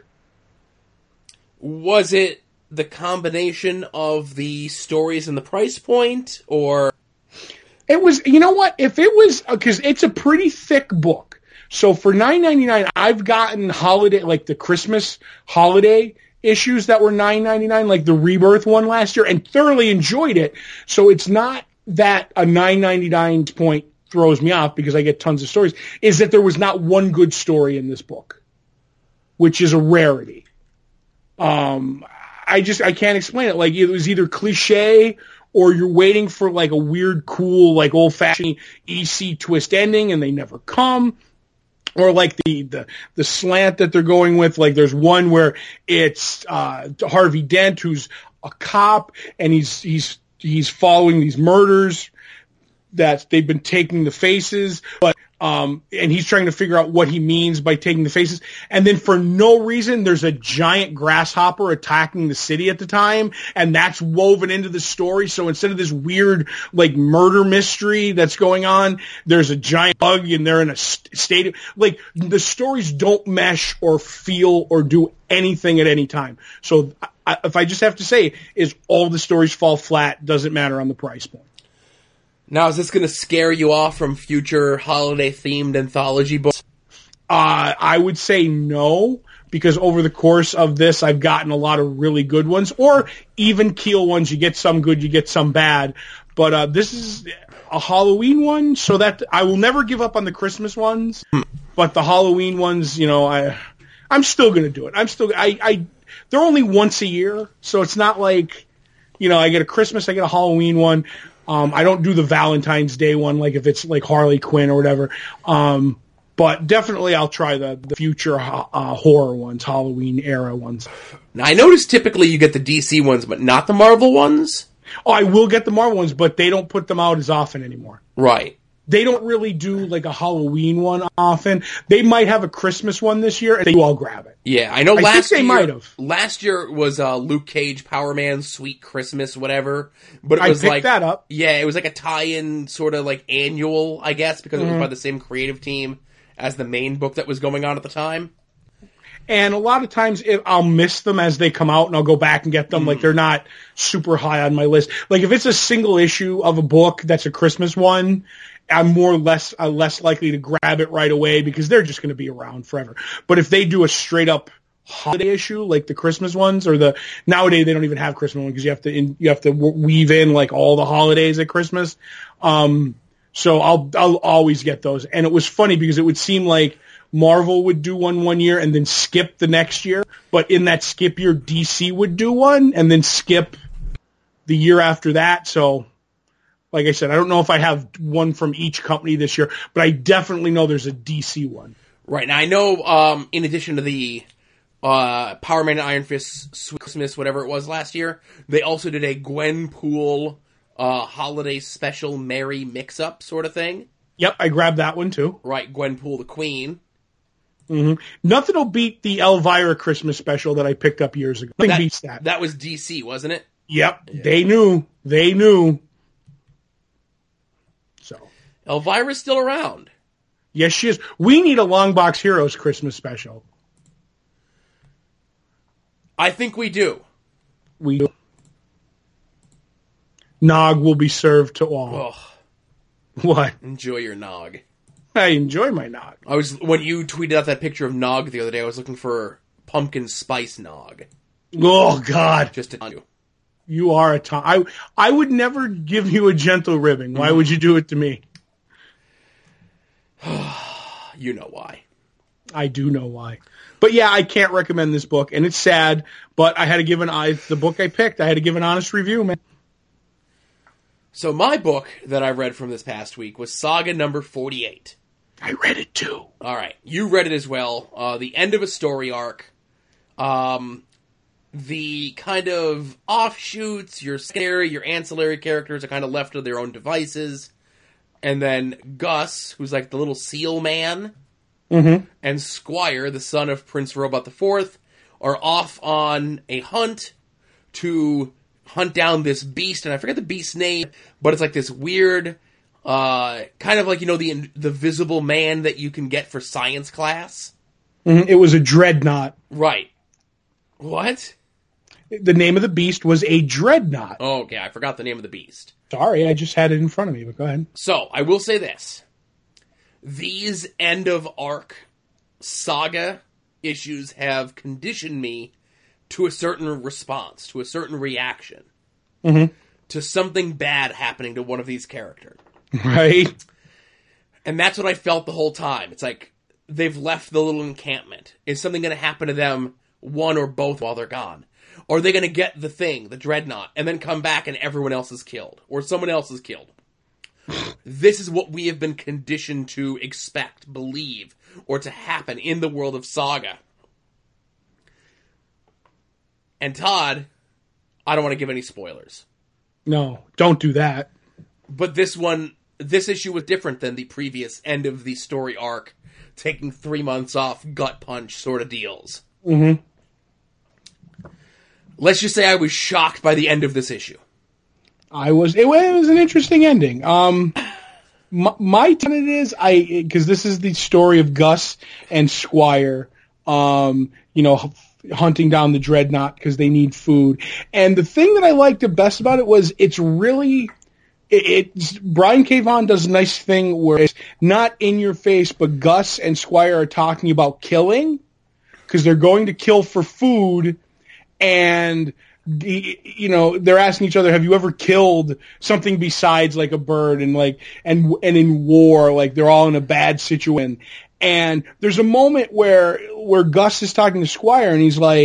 Was it the combination of the stories and the price point, or? It was, you know what, if it was, because it's a pretty thick book. So for nine ninety-nine, I've gotten holiday, like the Christmas holiday issues that were nine ninety-nine, like the Rebirth one last year, and thoroughly enjoyed it. So it's not that a nine ninety-nine point throws me off because I get tons of stories, is that there was not one good story in this book, which is a rarity. Um, I just, I can't explain it. Like, it was either cliche or you're waiting for like a weird, cool, like old-fashioned E C twist ending and they never come. Or like the, the, the slant that they're going with, like there's one where it's, uh, Harvey Dent, who's a cop, and he's, he's, he's following these murders that they've been taking the faces, but, um, and he's trying to figure out what he means by taking the faces. And then for no reason, there's a giant grasshopper attacking the city at the time, and that's woven into the story. So instead of this weird, like, murder mystery that's going on, there's a giant bug and they're in a st- state of, like, the stories don't mesh or feel or do anything at any time. So I, if I just have to say, is all the stories fall flat, doesn't matter on the price point. Now, is this going to scare you off from future holiday-themed anthology books? Uh, I would say no, because over the course of this, I've gotten a lot of really good ones, or even keel ones. You get some good, you get some bad. But uh, this is a Halloween one, so that I will never give up on the Christmas ones. But the Halloween ones, you know, I, I'm still going to do it. I'm still, I, I, they're only once a year, so it's not like, you know, I get a Christmas, I get a Halloween one. Um, I don't do the Valentine's Day one, like if it's like Harley Quinn or whatever. Um, But definitely I'll try the, the future uh, horror ones, Halloween era ones. Now, I noticed typically you get the D C ones, but not the Marvel ones. Oh, I will get the Marvel ones, but they don't put them out as often anymore. Right. They don't really do like a Halloween one often. They might have a Christmas one this year, and they all grab it. Yeah, I know I last think they year, might have. Last year was uh, Luke Cage, Power Man, Sweet Christmas, whatever. But it I was picked like that up. Yeah, it was like a tie-in, sort of like annual, I guess, because Mm-hmm. it was by the same creative team as the main book that was going on at the time. And a lot of times if I'll miss them as they come out, and I'll go back and get them. Mm. Like, they're not super high on my list. Like, if it's a single issue of a book that's a Christmas one, I'm more or less uh, less likely to grab it right away because they're just going to be around forever. But if they do a straight up holiday issue, like the Christmas ones, or the nowadays they don't even have Christmas ones because you have to in, you have to weave in like all the holidays at Christmas. Um, so I'll I'll always get those. And it was funny because it would seem like Marvel would do one one year and then skip the next year, but in that skip year, D C would do one and then skip the year after that. So, like I said, I don't know if I have one from each company this year, but I definitely know there's a D C one. Right. Now, I know, um, in addition to the uh, Power Man and Iron Fist Sweet Christmas, whatever it was last year, they also did a Gwenpool uh, holiday special Merry Mix-Up sort of thing. Yep, I grabbed that one too. Right, Gwenpool the Queen. Mm-hmm. Nothing will beat the Elvira Christmas special that I picked up years ago. Nothing That, beats that. That was D C, wasn't it? Yep, Yeah. they knew. They knew. So, Elvira's still around. yes, she is. We need a Longbox Heroes Christmas special. I think we do. We do. Nog will be served to all. Oh, What? enjoy your Nog. I enjoy my Nog. I was when you tweeted out that picture of Nog the other day, I was looking for pumpkin spice Nog. Oh, God. Just to tell you. You are a Tom. I, I would never give you a gentle ribbing. Why would you do it to me? You know why. I do know why. But yeah, I can't recommend this book, and it's sad, but I had to give an I the book I picked, I had to give an honest review, man. So my book that I read from this past week was Saga number forty-eight. I read it too. All right, you read it as well. Uh, the end of a story arc. Um, the kind of offshoots, your scary, your ancillary characters are kind of left to their own devices. And then Gus, who's like the little seal man, Mm-hmm. and Squire, the son of Prince Robot the Fourth, are off on a hunt to hunt down this beast, and I forget the beast's name, but it's like this weird, uh, kind of like, you know, the the visible man that you can get for science class. Mm-hmm. It was a dreadnought. Right. What? The name of the beast was a dreadnought. Oh, okay, I forgot the name of the beast. Sorry, I just had it in front of me, but go ahead. So, I will say this. These end of arc saga issues have conditioned me to a certain response, to a certain reaction, Mm-hmm. to something bad happening to one of these characters. Right? And that's what I felt the whole time. It's like they've left the little encampment. Is something going to happen to them, one or both, while they're gone? Or are they going to get the thing, the dreadnought, and then come back and everyone else is killed? Or someone else is killed? This is what we have been conditioned to expect, believe, or to happen in the world of Saga. And Todd, I don't want to give any spoilers. No, don't do that. But this one, this issue was different than the previous end of the story arc, taking three months off, gut punch sort of deals. Mm-hmm. Let's just say I was shocked by the end of this issue. I was. It was an interesting ending. Um, my, my tenet is I because this is the story of Gus and Squire. Um, you know, h- hunting down the dreadnought because they need food. And the thing that I liked the best about it was it's really. It, it's Brian K. Vaughan does a nice thing where it's not in your face, but Gus and Squire are talking about killing because they're going to kill for food, and the, you know, they're asking each other, have you ever killed something besides like a bird? And like, and, and in war, like they're all in a bad situation. And there's a moment where, where Gus is talking to Squire and he's like,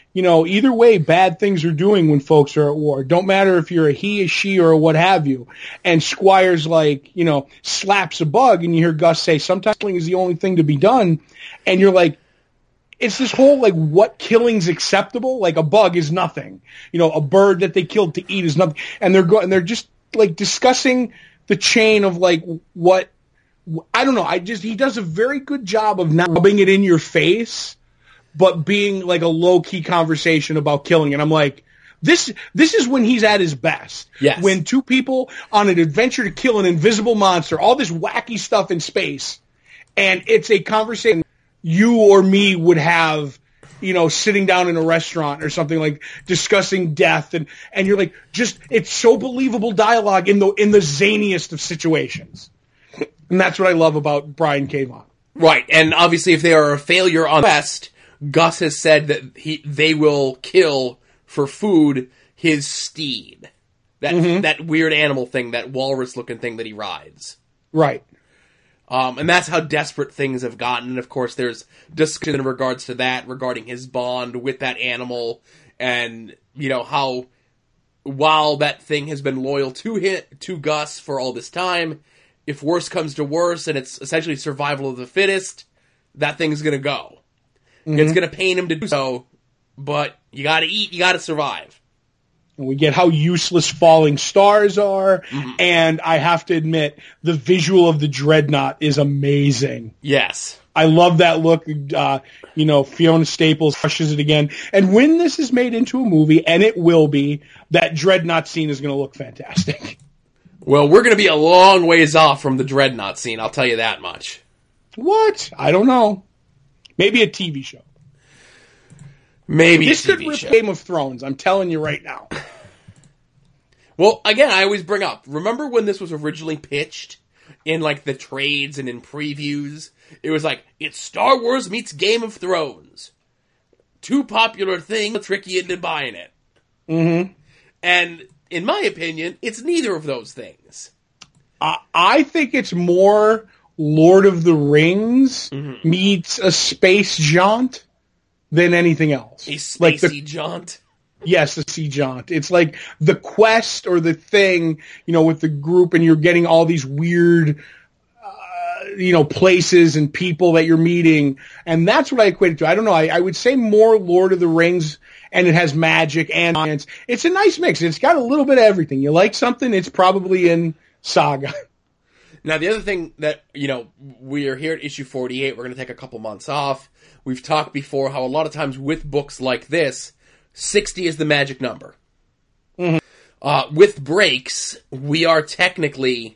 you know, either way, bad things are doing when folks are at war. Don't matter if you're a he, a she, or a what have you. And Squire's like, you know, slaps a bug, and you hear Gus say, sometimes killing is the only thing to be done. And you're like, it's this whole, like, what killing's acceptable? Like, a bug is nothing. You know, a bird that they killed to eat is nothing. And they're going, and they're just, like, discussing the chain of, like, what, I don't know. I just, he does a very good job of not rubbing it in your face, but being like a low-key conversation about killing. And I'm like, this this is when he's at his best. Yes. When two people on an adventure to kill an invisible monster, all this wacky stuff in space, and it's a conversation you or me would have, you know, sitting down in a restaurant or something, like discussing death, and, and you're like, just, it's so believable dialogue in the in the zaniest of situations. And that's what I love about Brian K. Vaughan. Right, and obviously if they are a failure on the quest, Gus has said that he they will kill for food his steed. That mm-hmm. that weird animal thing, that walrus-looking thing that he rides. Right. Um, and that's how desperate things have gotten. And of course, there's discussion in regards to that, regarding his bond with that animal, and, you know, how while that thing has been loyal to him, to Gus for all this time, if worse comes to worse, and it's essentially survival of the fittest, that thing's gonna go. Mm-hmm. It's going to pain him to do so, but you got to eat, you got to survive. And we get how useless falling stars are, mm-hmm. and I have to admit, the visual of the Dreadnought is amazing. Yes. I love that look. Uh, you know, Fiona Staples crushes it again. And when this is made into a movie, and it will be, that Dreadnought scene is going to look fantastic. Well, we're going to be a long ways off from the Dreadnought scene, I'll tell you that much. What? I don't know. Maybe a T V show. Maybe this a T V could rip show. Game of Thrones. I'm telling you right now. Well, again, I always bring up, remember when this was originally pitched in, like, the trades and in previews? It was like, it's Star Wars meets Game of Thrones. Two popular things, will trick you into buying it. Mm-hmm. And, in my opinion, it's neither of those things. Uh, I think it's more Lord of the Rings mm-hmm. meets a space jaunt than anything else. A spacey like the, jaunt? Yes, a sea jaunt. It's like the quest or the thing, you know, with the group, and you're getting all these weird, uh, you know, places and people that you're meeting. And that's what I equate it to. I don't know. I, I would say more Lord of the Rings, and it has magic and science. It's a nice mix. It's got a little bit of everything. You like something, it's probably in Saga. Now, the other thing that, you know, we are here at issue forty-eight. We're going to take a couple months off. We've talked before how a lot of times with books like this, sixty is the magic number. Mm-hmm. Uh, with breaks, we are technically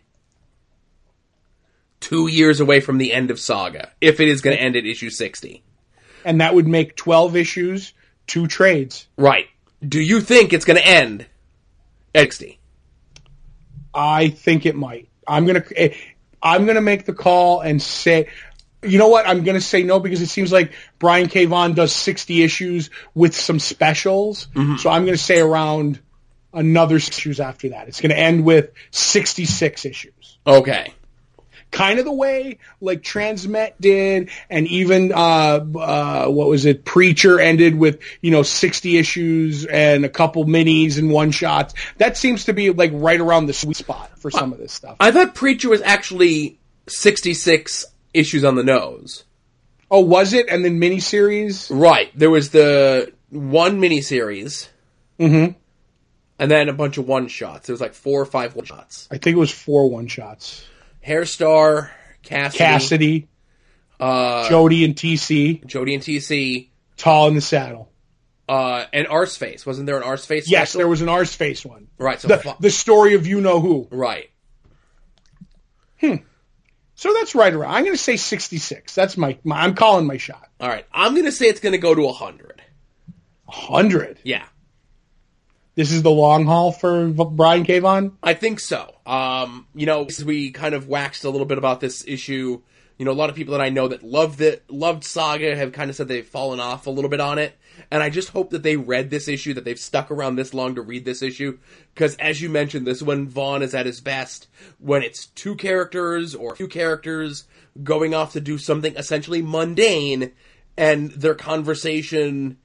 two years away from the end of Saga, if it is going to end at issue sixty. And that would make twelve issues, two trades. Right. Do you think it's going to end at sixty? I think it might. I'm gonna, I'm gonna make the call and say, you know what? I'm gonna say no, because it seems like Brian K. Vaughan does sixty issues with some specials. Mm-hmm. So I'm gonna say around another six issues after that. It's gonna end with sixty-six issues. Okay. Kind of the way like Transmet did, and even uh, uh, what was it? Preacher ended with, you know, sixty issues and a couple minis and one shots. That seems to be like right around the sweet spot for some of this stuff. I thought Preacher was actually sixty-six issues on the nose. Oh, was it? And then miniseries? Right. There was the one miniseries. Mm-hmm. And then a bunch of one shots. There was like four or five one shots. I think it was four one shots. Hairstar, Cassidy, Cassidy, uh, Jody and T C, Jody and T C, Tall in the Saddle, uh, and Arseface. Wasn't there an Arseface? Yes, special? there was an Arseface one. Right. So the, fu- the story of you know who. Right. Hmm. So that's right around. I'm going to say sixty-six. That's my, my. I'm calling my shot. All right. I'm going to say it's going to go to one hundred. one hundred. Yeah. This is the long haul for Brian K. Vaughan? I think so. Um, you know, as we kind of waxed a little bit about this issue, you know, a lot of people that I know that loved it, loved Saga have kind of said they've fallen off a little bit on it. And I just hope that they read this issue, that they've stuck around this long to read this issue. Because as you mentioned, this is when Vaughan is at his best. When it's two characters or a few characters going off to do something essentially mundane, and their conversation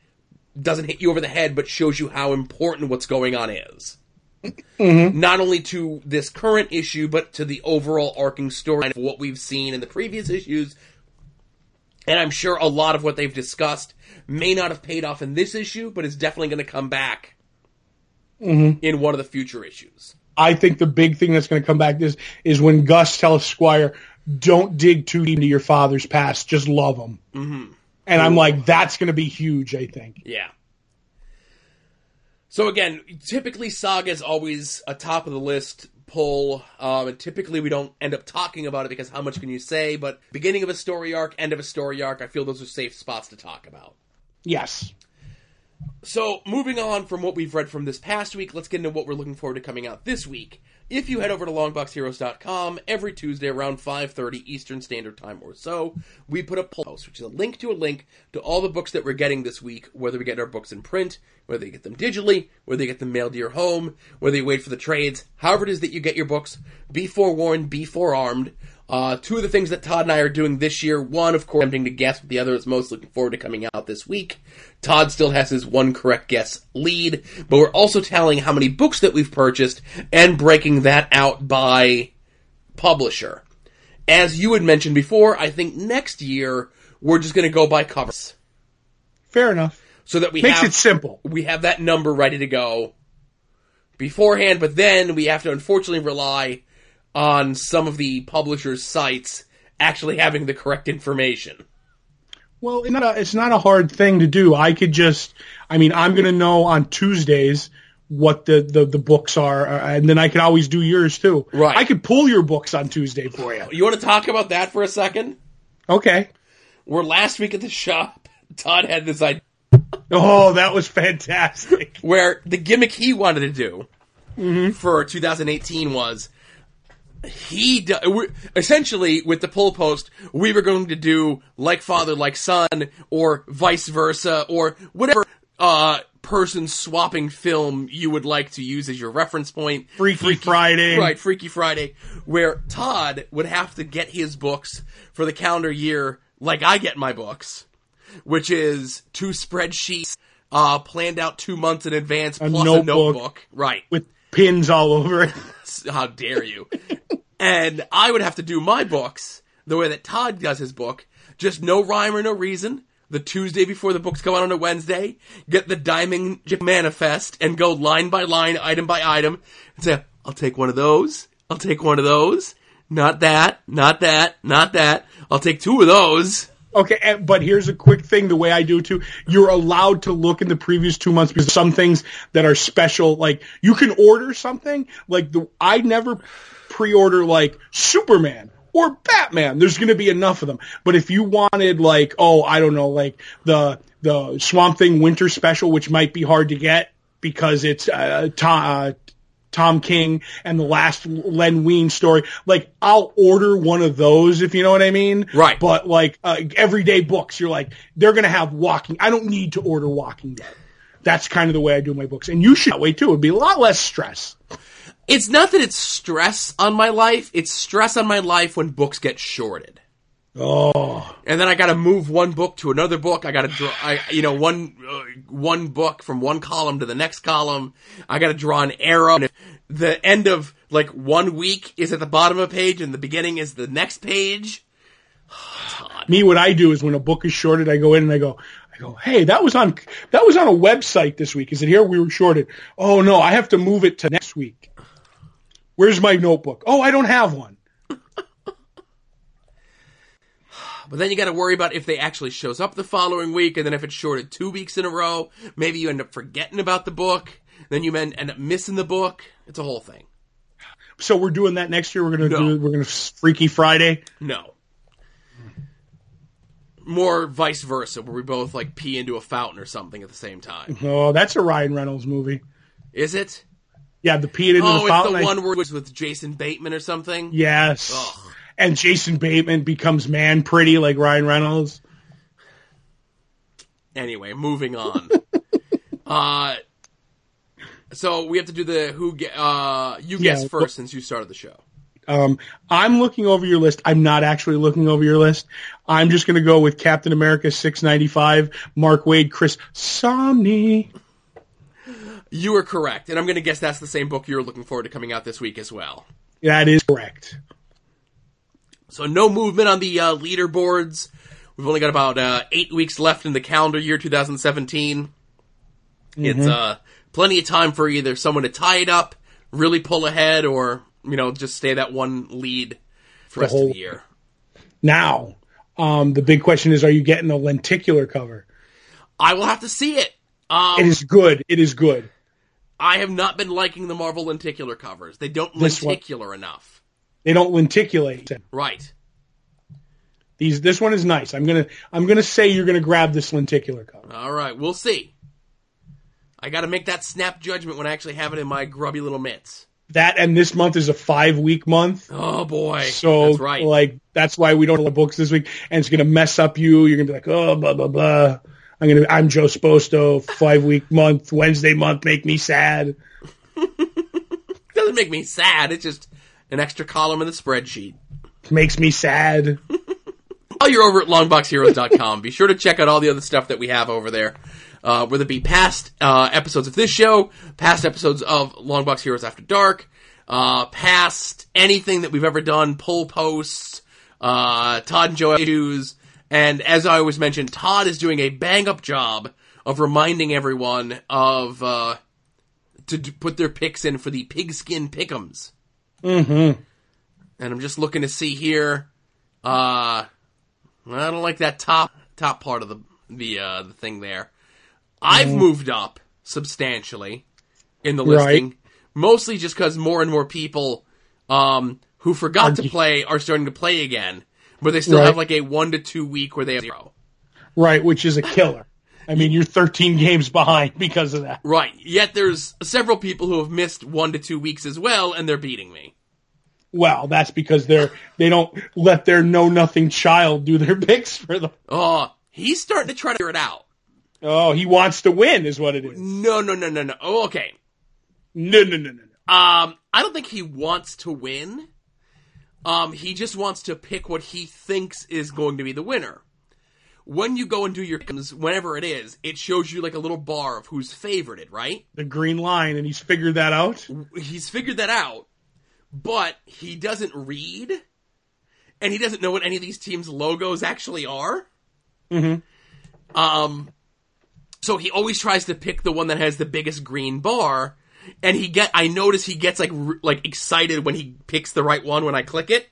doesn't hit you over the head, but shows you how important what's going on is. Mm-hmm. Not only to this current issue, but to the overall arcing story of what we've seen in the previous issues. And I'm sure a lot of what they've discussed may not have paid off in this issue, but is definitely going to come back mm-hmm. in one of the future issues. I think the big thing that's going to come back is, is when Gus tells Squire, don't dig too deep into your father's past, just love him. Mm-hmm. And I'm like, that's going to be huge, I think. Yeah. So again, typically Saga is always a top of the list pull, um, and typically we don't end up talking about it because how much can you say, but beginning of a story arc, end of a story arc, I feel those are safe spots to talk about. Yes. So, moving on from what we've read from this past week, let's get into what we're looking forward to coming out this week. If you head over to longbox heroes dot com, every Tuesday around five thirty Eastern Standard Time or so, we put a post, which is a link to a link to all the books that we're getting this week, whether we get our books in print, whether you get them digitally, whether you get them mailed to your home, whether you wait for the trades, however it is that you get your books. Be forewarned, be forearmed. Uh, two of the things that Todd and I are doing this year, one, of course, attempting to guess what the other is most looking forward to coming out this week. Todd still has his one correct guess lead, but we're also telling how many books that we've purchased and breaking that out by publisher. As you had mentioned before, I think next year we're just going to go by covers. Fair enough. So that we Makes have, it simple. We have that number ready to go beforehand, but then we have to unfortunately rely on some of the publishers' sites actually having the correct information. Well, it's not a, it's not a hard thing to do. I could just, I mean, I'm going to know on Tuesdays what the, the, the books are, and then I could always do yours too. Right. I could pull your books on Tuesday for you. You want to talk about that for a second? Okay. We're last week at the shop. Todd had this idea. Oh, that was fantastic. Where the gimmick he wanted to do mm-hmm. for two thousand eighteen was, He do, essentially with the pull post, we were going to do like father, like son, or vice versa, or whatever uh, person swapping film you would like to use as your reference point. Freaky, Freaky Friday, right? Freaky Friday, where Todd would have to get his books for the calendar year, like I get my books, which is two spreadsheets uh, planned out two months in advance, a plus notebook, a notebook, right? With pins all over it. How dare you? And I would have to do my books the way that Todd does his book. Just no rhyme or no reason. The Tuesday before the books come out on a Wednesday. Get the Diamond Manifest and go line by line, item by item. And say, I'll take one of those. I'll take one of those. Not that. Not that. Not that. I'll take two of those. Okay, but here's a quick thing, the way I do it too. You're allowed to look in the previous two months because some things that are special, like you can order something, like the I never pre-order like Superman or Batman. There's going to be enough of them. But if you wanted like, oh, I don't know, like the the Swamp Thing Winter Special, which might be hard to get because it's uh, Tom, uh, Tom King and the last Len Wein story, like I'll order one of those if you know what I mean. Right. But like uh, everyday books, you're like, they're going to have Walking. I don't need to order Walking Dead. That's kind of the way I do my books. And you should that way too. It'd be a lot less stress. It's not that it's stress on my life. It's stress on my life when books get shorted. Oh. And then I got to move one book to another book. I got to draw, I, you know, one uh, one book from one column to the next column. I got to draw an arrow. And if the end of like one week is at the bottom of a page and the beginning is the next page. Oh, me, what I do is when a book is shorted, I go in and I go, I go, hey, that was on that was on a website this week. Is it here? We were shorted. Oh no, I have to move it to next week. Where's my notebook? Oh, I don't have one. But then you got to worry about if they actually shows up the following week, and then if it's shorted two weeks in a row, maybe you end up forgetting about the book. Then you end up missing the book. It's a whole thing. So we're doing that next year. We're gonna no. do. We're gonna Freaky Friday. No. More vice versa, where we both like pee into a fountain or something at the same time. Oh, that's a Ryan Reynolds movie. Is it? Yeah, the peeing into oh, the fountain. Oh, it's the I... one where it was with Jason Bateman or something? Yes. Ugh. And Jason Bateman becomes man pretty like Ryan Reynolds. Anyway, moving on. uh, so we have to do the who. Uh, you guess yeah, first since you started the show. Um, I'm looking over your list. I'm not actually looking over your list. I'm just going to go with Captain America six ninety-five, Mark Waid, Chris Samnee. You are correct, and I'm going to guess that's the same book you're looking forward to coming out this week as well. That is correct. So no movement on the uh, leaderboards. We've only got about uh, eight weeks left in the calendar year two thousand seventeen. Mm-hmm. It's uh, plenty of time for either someone to tie it up, really pull ahead, or you know just stay that one lead for the rest whole, of the year. Now, um, the big question is, are you getting a lenticular cover? I will have to see it. Um, it is good. It is good. I have not been liking the Marvel lenticular covers. They don't this lenticular one. enough. They don't lenticulate. Right. These this one is nice. I'm gonna I'm gonna say you're gonna grab this lenticular cover. All right, we'll see. I got to make that snap judgment when I actually have it in my grubby little mitts. That and this month is a five week month. Oh boy, so that's right. Like that's why we don't have books this week, and it's gonna mess up you. You're gonna be like, oh blah blah blah. I'm gonna I'm Joe Sposto. Five week month, Wednesday month, make me sad. Doesn't make me sad. It's just an extra column in the spreadsheet. Makes me sad. While you're over at longbox heroes dot com, be sure to check out all the other stuff that we have over there. Uh, whether it be past uh, episodes of this show, past episodes of Longbox Heroes After Dark, uh, past anything that we've ever done, pull posts, uh, Todd and Joe issues, and as I always mention, Todd is doing a bang-up job of reminding everyone of uh, to d- put their picks in for the Pigskin Pick'ems. Mm-hmm. And I'm just looking to see here. Uh, I don't like that top top part of the the uh, the thing there. I've moved up substantially in the listing, right. Mostly just because more and more people um, who forgot to play are starting to play again, but they still right. have like a one to two week where they have zero. Right, which is a killer. I mean, you're thirteen games behind because of that. Right, yet there's several people who have missed one to two weeks as well, and they're beating me. Well, that's because they're they don't let their know-nothing child do their picks for them. Oh, he's starting to try to figure it out. Oh, he wants to win is what it is. No, no, no, no, no. Oh, okay. No, no, no, no, no. Um, I don't think he wants to win. Um, he just wants to pick what he thinks is going to be the winner. When you go and do your picks, whenever it is, it shows you like a little bar of who's favorited, right? The green line, and he's figured that out? He's figured that out, but he doesn't read, and he doesn't know what any of these teams' logos actually are. Mm-hmm. Um... So he always tries to pick the one that has the biggest green bar, and he get I notice he gets like r- like excited when he picks the right one when I click it.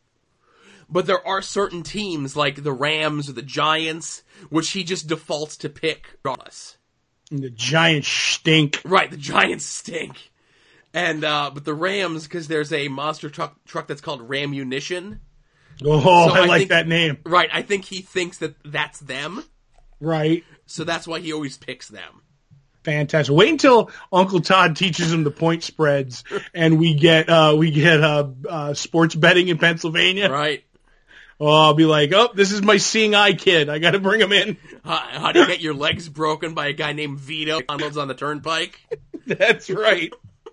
But there are certain teams like the Rams or the Giants which he just defaults to pick regardless. And the Giants stink. Right, the Giants stink. And uh, but the Rams, because there's a monster truck truck that's called Ramunition. Oh, so I, I like think, that name. Right, I think he thinks that that's them. Right. So that's why he always picks them. Fantastic. Wait until Uncle Todd teaches him the point spreads, and we get uh, we get uh, uh, sports betting in Pennsylvania. Right. Oh, I'll be like, oh, this is my seeing eye kid. I got to bring him in. How, how do you get your legs broken by a guy named Vito unloads on the turnpike? That's right.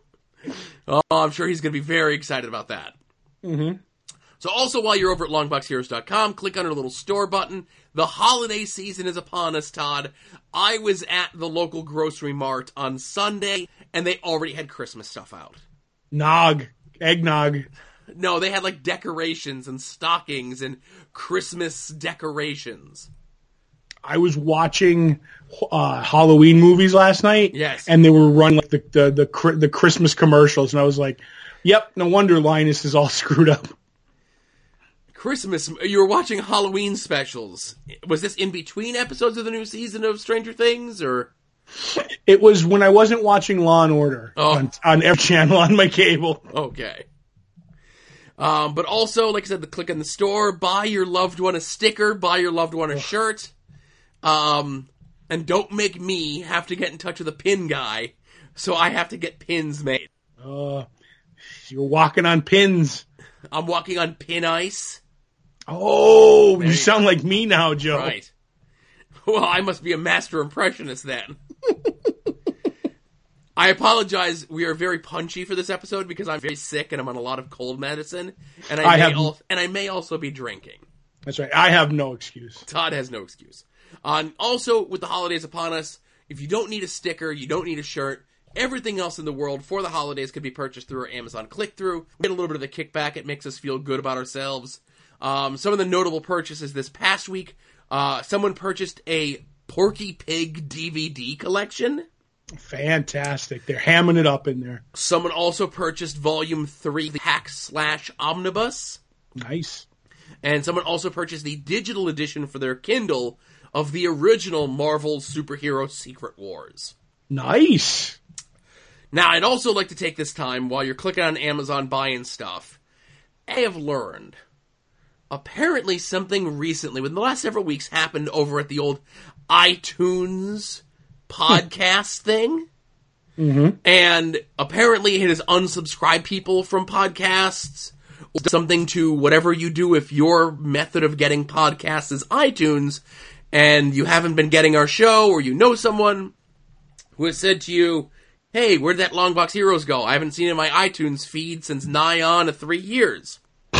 Oh, I'm sure he's going to be very excited about that. Mm-hmm. So also, while you're over at longbox heroes dot com, click on our little store button. The holiday season is upon us, Todd. I was at the local grocery mart on Sunday, and they already had Christmas stuff out. Nog. Eggnog. No, they had like decorations and stockings and Christmas decorations. I was watching uh, Halloween movies last night. Yes. And they were running like the, the, the, the Christmas commercials, and I was like, yep, no wonder Linus is all screwed up. Christmas, you were watching Halloween specials. Was this in between episodes of the new season of Stranger Things, or? It was when I wasn't watching Law and Order oh. on, on every channel on my cable. Okay. Um, but also, like I said, the click in the store, buy your loved one a sticker, buy your loved one a shirt, um, and don't make me have to get in touch with a pin guy, so I have to get pins made. Uh, you're walking on pins. I'm walking on pin ice. Oh, you, you sound like me now, Joe. Right. Well, I must be a master impressionist then. I apologize. We are very punchy for this episode because I'm very sick and I'm on a lot of cold medicine, and I, I may have, al- and I may also be drinking. That's right. I have no excuse. Todd has no excuse. Um, also, with the holidays upon us, if you don't need a sticker, you don't need a shirt, everything else in the world for the holidays can be purchased through our Amazon click-through. We get a little bit of the kickback. It makes us feel good about ourselves. Um, some of the notable purchases this past week, uh, someone purchased a Porky Pig D V D collection. Fantastic. They're hamming it up in there. Someone also purchased Volume three, the Hack Slash Omnibus. Nice. And someone also purchased the digital edition for their Kindle of the original Marvel Superhero Secret Wars. Nice. Now, I'd also like to take this time, while you're clicking on Amazon buying stuff, I have learned, apparently something recently, within the last several weeks, happened over at the old iTunes podcast thing. Mm-hmm. And apparently it has unsubscribed people from podcasts, or something to whatever you do if your method of getting podcasts is iTunes, and you haven't been getting our show, or you know someone who has said to you, hey, where'd that Longbox Heroes go? I haven't seen it in my iTunes feed since nigh on to three years.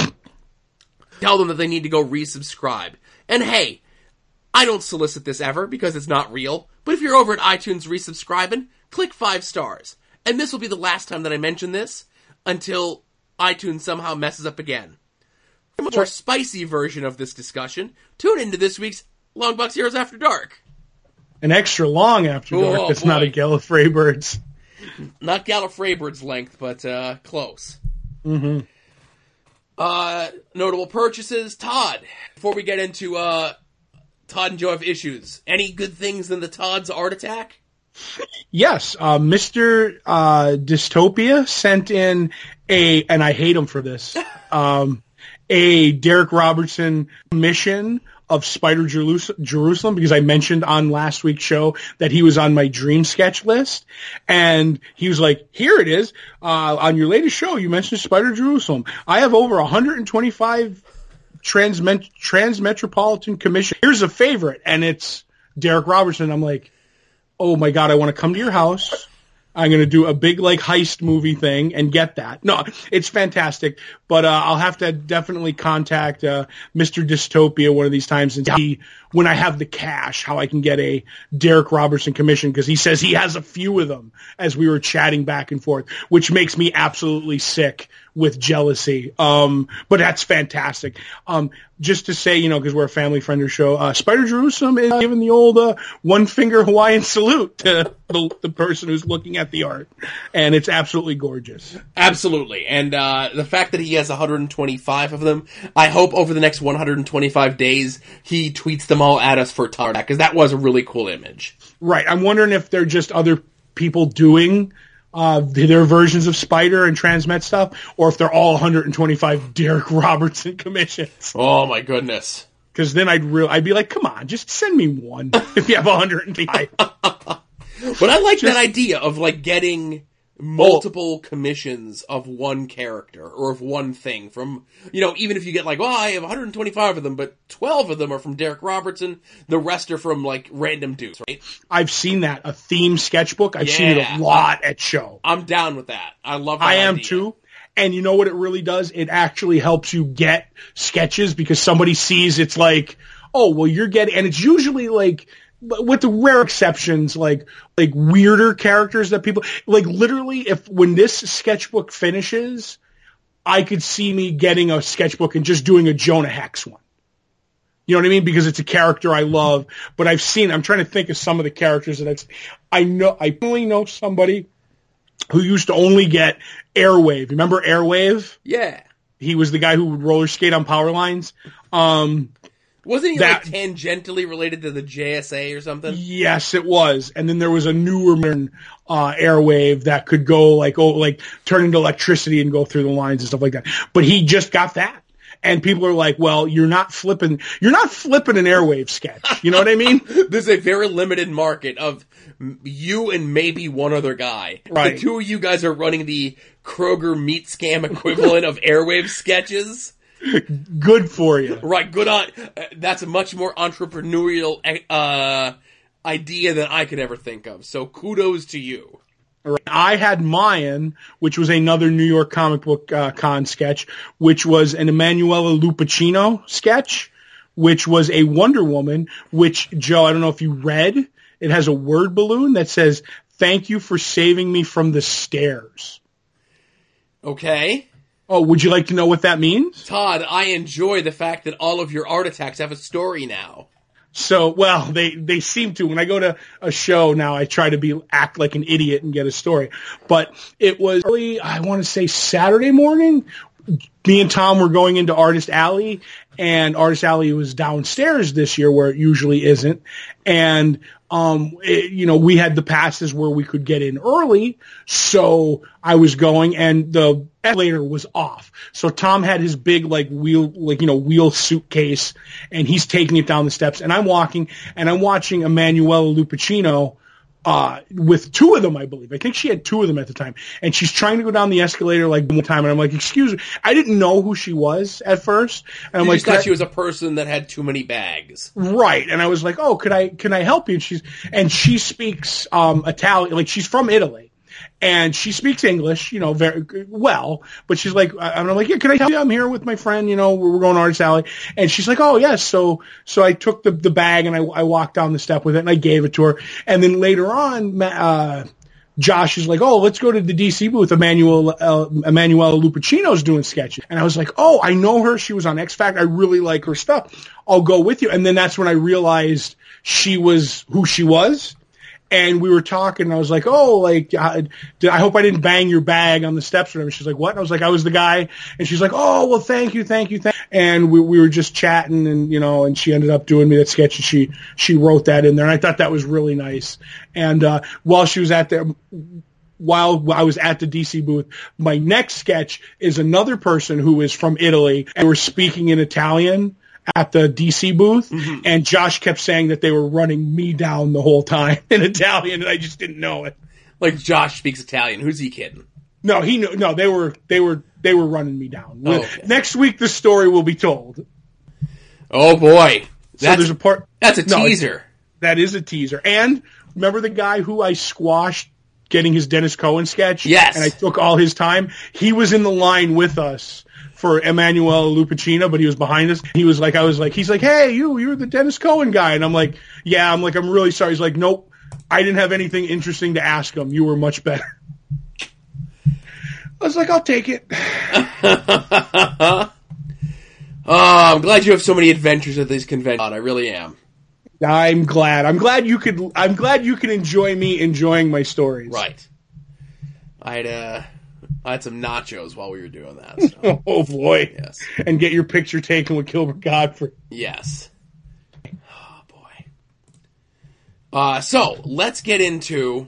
Tell them that they need to go resubscribe. And hey, I don't solicit this ever because it's not real, but if you're over at iTunes resubscribing, click five stars. And this will be the last time that I mention this until iTunes somehow messes up again. For a more spicy version of this discussion, tune into this week's Longbox Heroes After Dark. An extra long After Dark. Oh, That's boy. not a Gallifrey Birds. Not Gallifrey Bird's length, but uh, close. Mm-hmm. Uh, notable purchases. Todd, before we get into uh, Todd and Joe have issues, any good things in the Todd's Art Attack? Yes, uh, Mister Uh, Dystopia sent in a, and I hate him for this, um, a Derek Robertson mission of Spider Jerusalem, because I mentioned on last week's show that he was on my dream sketch list, and he was like, here it is, uh, on your latest show you mentioned Spider Jerusalem. I have over one hundred twenty-five Transmet- Transmetropolitan Commission. Here's a favorite, and it's Derek Robertson. I'm like, oh my God, I want to come to your house. I'm going to do a big, like, heist movie thing and get that. No, it's fantastic. But uh, I'll have to definitely contact uh, Mister Dystopia one of these times and see, when I have the cash, how I can get a Derek Robertson commission, because he says he has a few of them, as we were chatting back and forth, which makes me absolutely sick with jealousy. Um, but that's fantastic. Um, just to say, you know, because we're a family-friendly show, uh, Spider Jerusalem is giving the old uh, one-finger Hawaiian salute to the, the person who's looking at the art. And it's absolutely gorgeous. Absolutely. And uh, the fact that he has one hundred twenty-five of them, I hope over the next one hundred twenty-five days he tweets them all at us for Todd, because that was a really cool image. Right. I'm wondering if they're just other people doing uh, their versions of Spider and Transmet stuff, or if they're all one hundred twenty-five Derek Robertson commissions. Oh my goodness. Because then I'd real I'd be like, come on, just send me one if you have one hundred twenty-five. But I like just, that idea of like getting multiple commissions of one character or of one thing from, you know, even if you get like, well, I have one hundred twenty-five of them, but twelve of them are from Derek Robertson, the rest are from like random dudes, right? I've seen that, a theme sketchbook. I've yeah, seen it a lot at show. I'm down with that. I love that I am idea. too. And you know what it really does? It actually helps you get sketches, because somebody sees it's like, oh, well, you're getting, and it's usually like, with the rare exceptions, like like weirder characters that people like. Literally, if when this sketchbook finishes, I could see me getting a sketchbook and just doing a Jonah Hex one. You know what I mean? Because it's a character I love. But I've seen. I'm trying to think of some of the characters that I've. I know. I only know somebody who used to only get Airwave. Remember Airwave? Yeah. He was the guy who would roller skate on power lines. Um, Wasn't he that, like tangentially related to the J S A or something? Yes, it was. And then there was a newer uh, Airwave that could go like, oh, like turn into electricity and go through the lines and stuff like that. But he just got that. And people are like, well, you're not flipping, you're not flipping an Airwave sketch. You know what I mean? There's a very limited market of you and maybe one other guy. Right. The two of you guys are running the Kroger meat scam equivalent of Airwave sketches. Good for you. Right, good on. Uh, that's a much more entrepreneurial uh, idea than I could ever think of. So kudos to you. I had Mayan, which was another New York Comic Book uh, Con sketch, which was an Emanuela Lupacchino sketch, which was a Wonder Woman, which, Joe, I don't know if you read, it has a word balloon that says, "Thank you for saving me from the stairs." Okay. Oh, would you like to know what that means? Todd, I enjoy the fact that all of your art attacks have a story now. So, well, they, they seem to. When I go to a show now, I try to be act like an idiot and get a story. But it was early, I want to say Saturday morning. Me and Tom were going into Artist Alley, and Artist Alley was downstairs this year where it usually isn't. And, um, it, you know, we had the passes where we could get in early. So I was going, and the escalator was off. So Tom had his big, like, wheel, like, you know, wheel suitcase, and he's taking it down the steps. And I'm walking, and I'm watching Emanuela Lupacchino, uh, with two of them, I believe. I think she had two of them at the time. And she's trying to go down the escalator like one time. And I'm like, excuse me. I didn't know who she was at first. And I'm you like, just thought she was a person that had too many bags. Right. And I was like, oh, could I, can I help you? And she's, and she speaks, um, Italian, like she's from Italy. And she speaks English, you know, very well, but she's like, and I'm like, yeah, can I help you? I'm here with my friend, you know, we're going to Artist Alley. And she's like, oh, yes. So, so I took the, the bag and I, I walked down the step with it and I gave it to her. And then later on, uh, Josh is like, oh, let's go to the D C booth. Emmanuel, uh, Emanuela Lupacchino's doing sketches. And I was like, oh, I know her. She was on X Factor. I really like her stuff. I'll go with you. And then that's when I realized she was who she was. And we were talking, and I was like, oh, like, I, I hope I didn't bang your bag on the steps or whatever. She's like, what? And I was like, I was the guy. And she's like, oh, well, thank you, thank you, thank you. And we, we were just chatting, and, you know, and she ended up doing me that sketch, and she, she wrote that in there. And I thought that was really nice. And, uh, while she was at there, while I was at the D C booth, my next sketch is another person who is from Italy, and we're speaking in Italian at the D C booth, mm-hmm. And Josh kept saying that they were running me down the whole time in Italian, and I just didn't know it. Like Josh speaks Italian. Who's he kidding? No, he knew. No, they were they were they were running me down. Oh, okay. Next week, the story will be told. Oh boy, that's, so there's a part. That's a no, teaser. That is a teaser. And remember the guy who I squashed getting his Dennis Cohen sketch? Yes. And I took all his time. He was in the line with us for Emanuela Lupacchino, but he was behind us. He was like, I was like, he's like, hey, you, you're the Dennis Cohen guy. And I'm like, yeah, I'm like, I'm really sorry. He's like, nope, I didn't have anything interesting to ask him. You were much better. I was like, I'll take it. Oh, I'm glad you have so many adventures at these conventions. I really am. I'm glad. I'm glad you could, I'm glad you can enjoy me enjoying my stories. Right. I'd, uh, I had some nachos while we were doing that. So. Oh, boy. Yes. And get your picture taken with Gilbert Godfrey. Yes. Oh, boy. Uh, so, let's get into...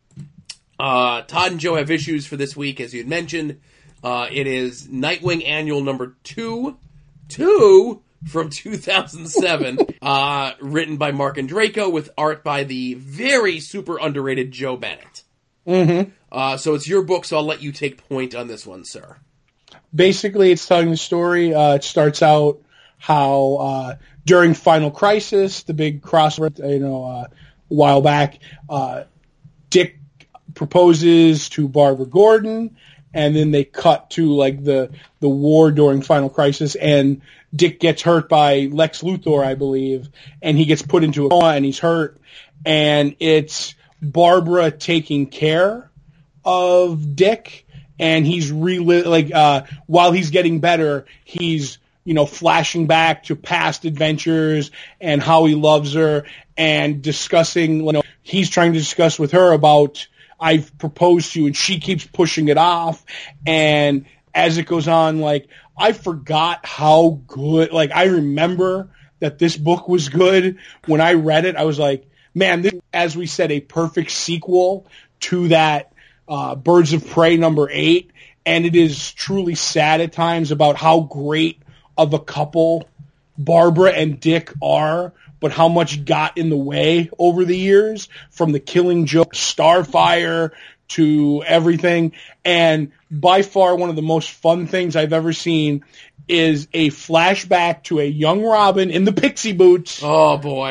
Uh, Todd and Joe have issues for this week, as you had mentioned. Uh, it is Nightwing Annual number two. Two from two thousand seven. uh, written by Mark Andreyko with art by the very super underrated Joe Bennett. Mm-hmm. Uh, so it's your book, so I'll let you take point on this one, sir. Basically, it's telling the story. Uh, it starts out how uh, during Final Crisis, the big crossover, you know, uh, a while back, uh, Dick proposes to Barbara Gordon, and then they cut to like the the war during Final Crisis, and Dick gets hurt by Lex Luthor, I believe, and he gets put into a coma and he's hurt, and it's Barbara taking care of Dick, and he's really like uh while he's getting better, he's you know flashing back to past adventures and how he loves her, and discussing, you know, he's trying to discuss with her about I've proposed to you, and she keeps pushing it off, and as it goes on, like I forgot how good, like I remember that this book was good. When I read it, I was like, man, this is, as we said, a perfect sequel to that Uh, Birds of Prey number eight, and it is truly sad at times about how great of a couple Barbara and Dick are, but how much got in the way over the years, from the Killing Joke, Starfire, to everything. And by far one of the most fun things I've ever seen is a flashback to a young Robin in the pixie boots. Oh, boy.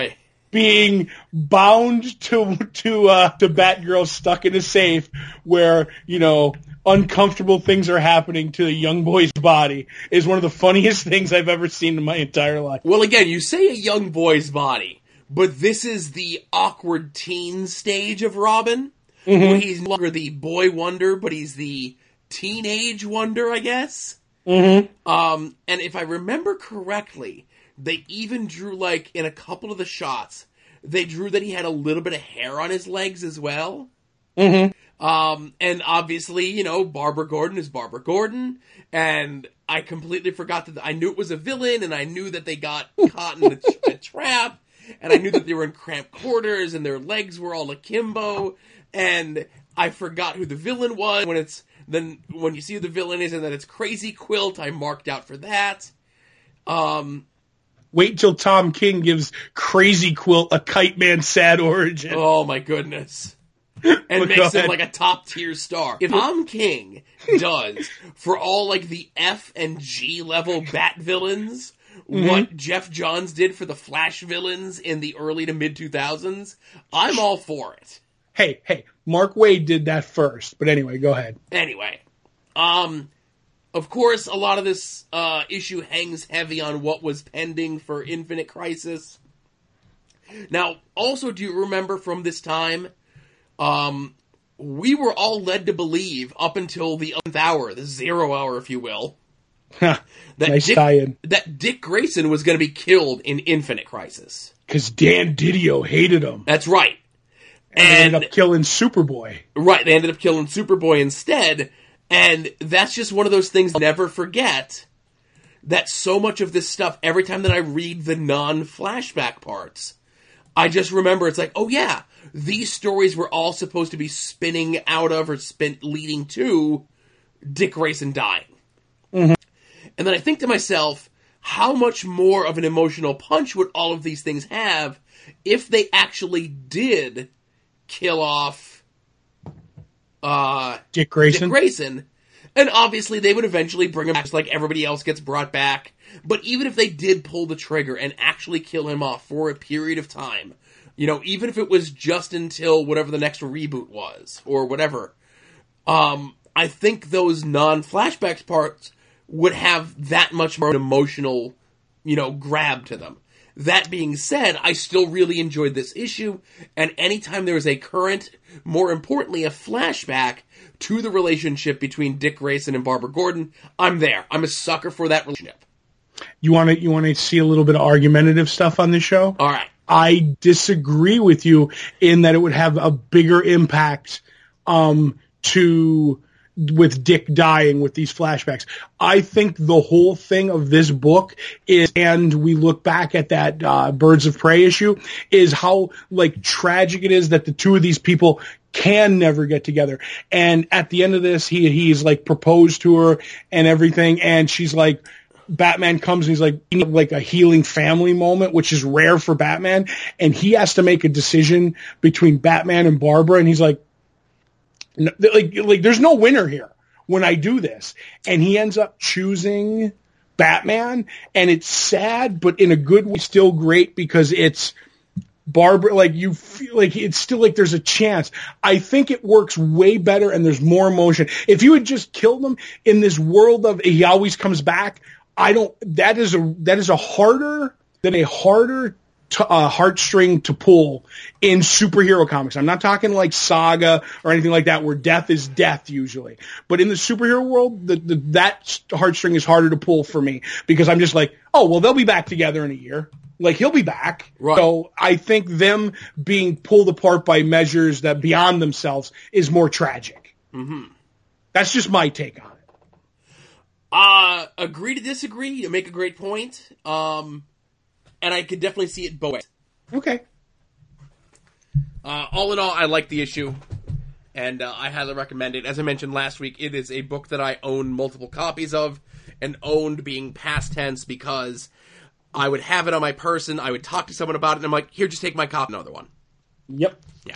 being bound to to uh, to Batgirl, stuck in a safe where, you know, uncomfortable things are happening to a young boy's body is one of the funniest things I've ever seen in my entire life. Well, again, you say a young boy's body, but this is the awkward teen stage of Robin, mm-hmm. where he's no longer the boy wonder, but he's the teenage wonder, I guess. Mm-hmm. Um, and if I remember correctly, they even drew, like, in a couple of the shots, they drew that he had a little bit of hair on his legs as well. Mm-hmm. Um, and obviously, you know, Barbara Gordon is Barbara Gordon, and I completely forgot that I knew it was a villain, and I knew that they got caught in a, a trap, and I knew that they were in cramped quarters, and their legs were all akimbo, and I forgot who the villain was. When it's, then, when you see who the villain is, and that it's Crazy Quilt, I marked out for that. Um... Wait till Tom King gives Crazy Quilt a Kite Man sad origin. Oh my goodness. And makes him like a top tier star. If Tom King does, for all like the F and G level Bat villains, mm-hmm. what Jeff Johns did for the Flash villains in the early to mid two thousands, I'm all for it. Hey, hey, Mark Waid did that first. But anyway, go ahead. Anyway, um... Of course, a lot of this uh, issue hangs heavy on what was pending for Infinite Crisis. Now, also, do you remember from this time, um, we were all led to believe, up until the eleventh hour, the zero hour, if you will, that, nice Dick, tie-in. that Dick Grayson was going to be killed in Infinite Crisis. Because Dan Didio hated him. That's right. And, and they ended up killing Superboy. Right, they ended up killing Superboy instead. And that's just one of those things I'll never forget, that so much of this stuff, every time that I read the non-flashback parts, I just remember it's like, oh yeah, these stories were all supposed to be spinning out of or spin, leading to Dick Grayson dying. Mm-hmm. And then I think to myself, how much more of an emotional punch would all of these things have if they actually did kill off Uh, Dick Grayson. Dick Grayson. And obviously they would eventually bring him back just like everybody else gets brought back. But even if they did pull the trigger and actually kill him off for a period of time, you know, even if it was just until whatever the next reboot was, or whatever, um, I think those non-flashback parts would have that much more emotional, you know, grab to them. That being said, I still really enjoyed this issue, and anytime there is a current, more importantly, a flashback to the relationship between Dick Grayson and Barbara Gordon, I'm there. I'm a sucker for that relationship. You want to you want to see a little bit of argumentative stuff on this show? All right. I disagree with you in that it would have a bigger impact um, to with Dick dying with these flashbacks. I think the whole thing of this book is, and we look back at that uh, Birds of Prey issue, is how like tragic it is that the two of these people can never get together. And at the end of this, he he's like proposed to her and everything, and she's like, Batman comes and he's like, like a healing family moment, which is rare for Batman, and he has to make a decision between Batman and Barbara, and he's like, like, like there's no winner here when I do this. And he ends up choosing Batman, and it's sad, but in a good way, still great, because it's Barbara, like you feel like it's still like there's a chance. I think it works way better and there's more emotion. If you had just killed him in this world of he always comes back, I don't, that is a, that is a harder than a harder To, uh, heartstring to pull in superhero comics. I'm not talking like Saga or anything like that, where death is death usually. But in the superhero world, the, the, that heartstring is harder to pull for me, because I'm just like, oh, well, they'll be back together in a year. Like, he'll be back. Right. So I think them being pulled apart by measures that beyond themselves is more tragic. Mm-hmm. That's just my take on it. Uh, agree to disagree. You make a great point. Um, And I could definitely see it both ways. Okay. Uh, all in all, I like the issue, and uh, I highly recommend it. As I mentioned last week, it is a book that I own multiple copies of, and owned being past tense, because I would have it on my person, I would talk to someone about it, and I'm like, here, just take my copy, another one. Yep. Yeah.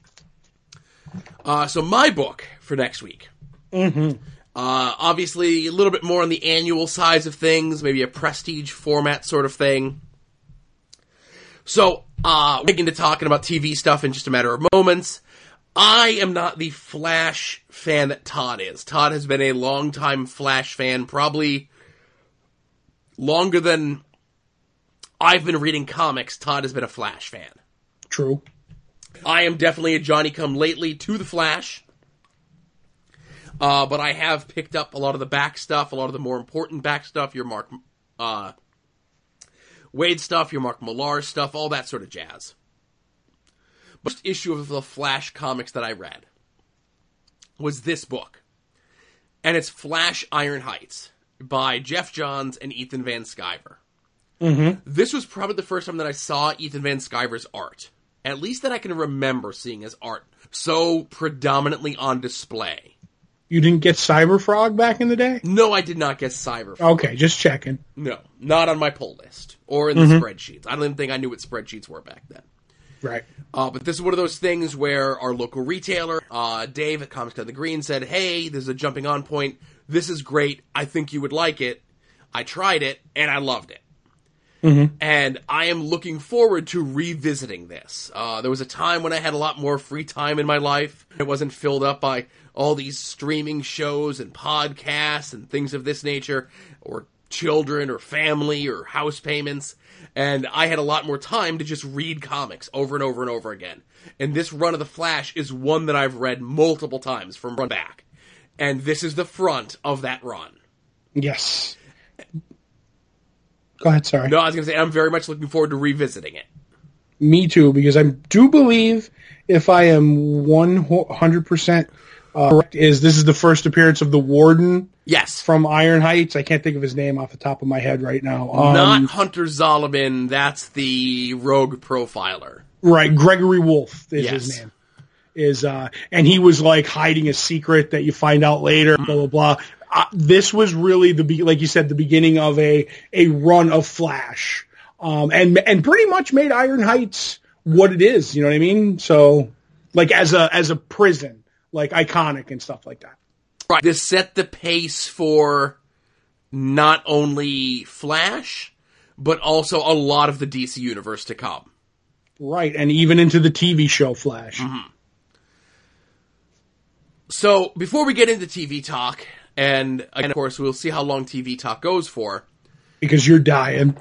Uh, so my book for next week. Mm-hmm. Uh, obviously, a little bit more on the annual size of things, maybe a prestige format sort of thing. So, uh, we're getting to talking about T V stuff in just a matter of moments. I am not the Flash fan that Todd is. Todd has been a longtime Flash fan, probably longer than I've been reading comics. Todd has been a Flash fan. True. I am definitely a Johnny-come-lately to the Flash. Uh, but I have picked up a lot of the back stuff, a lot of the more important back stuff, your Mark uh, Wade stuff, your Mark Millar stuff, all that sort of jazz. First issue of the Flash comics that I read was this book. And it's Flash Iron Heights by Jeff Johns and Ethan Van Sciver. Mm-hmm. This was probably the first time that I saw Ethan Van Sciver's art. At least that I can remember seeing his art so predominantly on display. You didn't get Cyberfrog back in the day? No, I did not get Cyberfrog. Okay, just checking. No, not on my pull list or in the Mm-hmm. spreadsheets. I don't even think I knew what spreadsheets were back then. Right. Uh, but this is one of those things where our local retailer, uh, Dave at Comics Cut the Green, said, hey, there's a jumping on point. This is great. I think you would like it. I tried it, and I loved it. Mm-hmm. And I am looking forward to revisiting this. Uh, there was a time when I had a lot more free time in my life. It wasn't filled up by all these streaming shows and podcasts and things of this nature, or children or family or house payments. And I had a lot more time to just read comics over and over and over again. And this run of The Flash is one that I've read multiple times from front back. And this is the front of that run. Yes. Go ahead, sorry. No, I was going to say, I'm very much looking forward to revisiting it. Me too, because I do believe, if I am one hundred percent uh, correct, is this is the first appearance of the Warden Yes. from Iron Heights. I can't think of his name off the top of my head right now. Um, Not Hunter Zolomon, that's the rogue profiler. Right, Gregory Wolf is Yes. his name. Is uh, and he was like hiding a secret that you find out later. Blah blah blah. Uh, this was really the be- like you said, the beginning of a a run of Flash, um, and and pretty much made Iron Heights what it is. You know what I mean? So, like as a as a prison, like iconic and stuff like that. Right. This set the pace for not only Flash, but also a lot of the D C universe to come. Right, and even into the T V show Flash. Mm-hmm. So, before we get into T V talk, and again, of course, we'll see how long T V talk goes for. Because you're dying.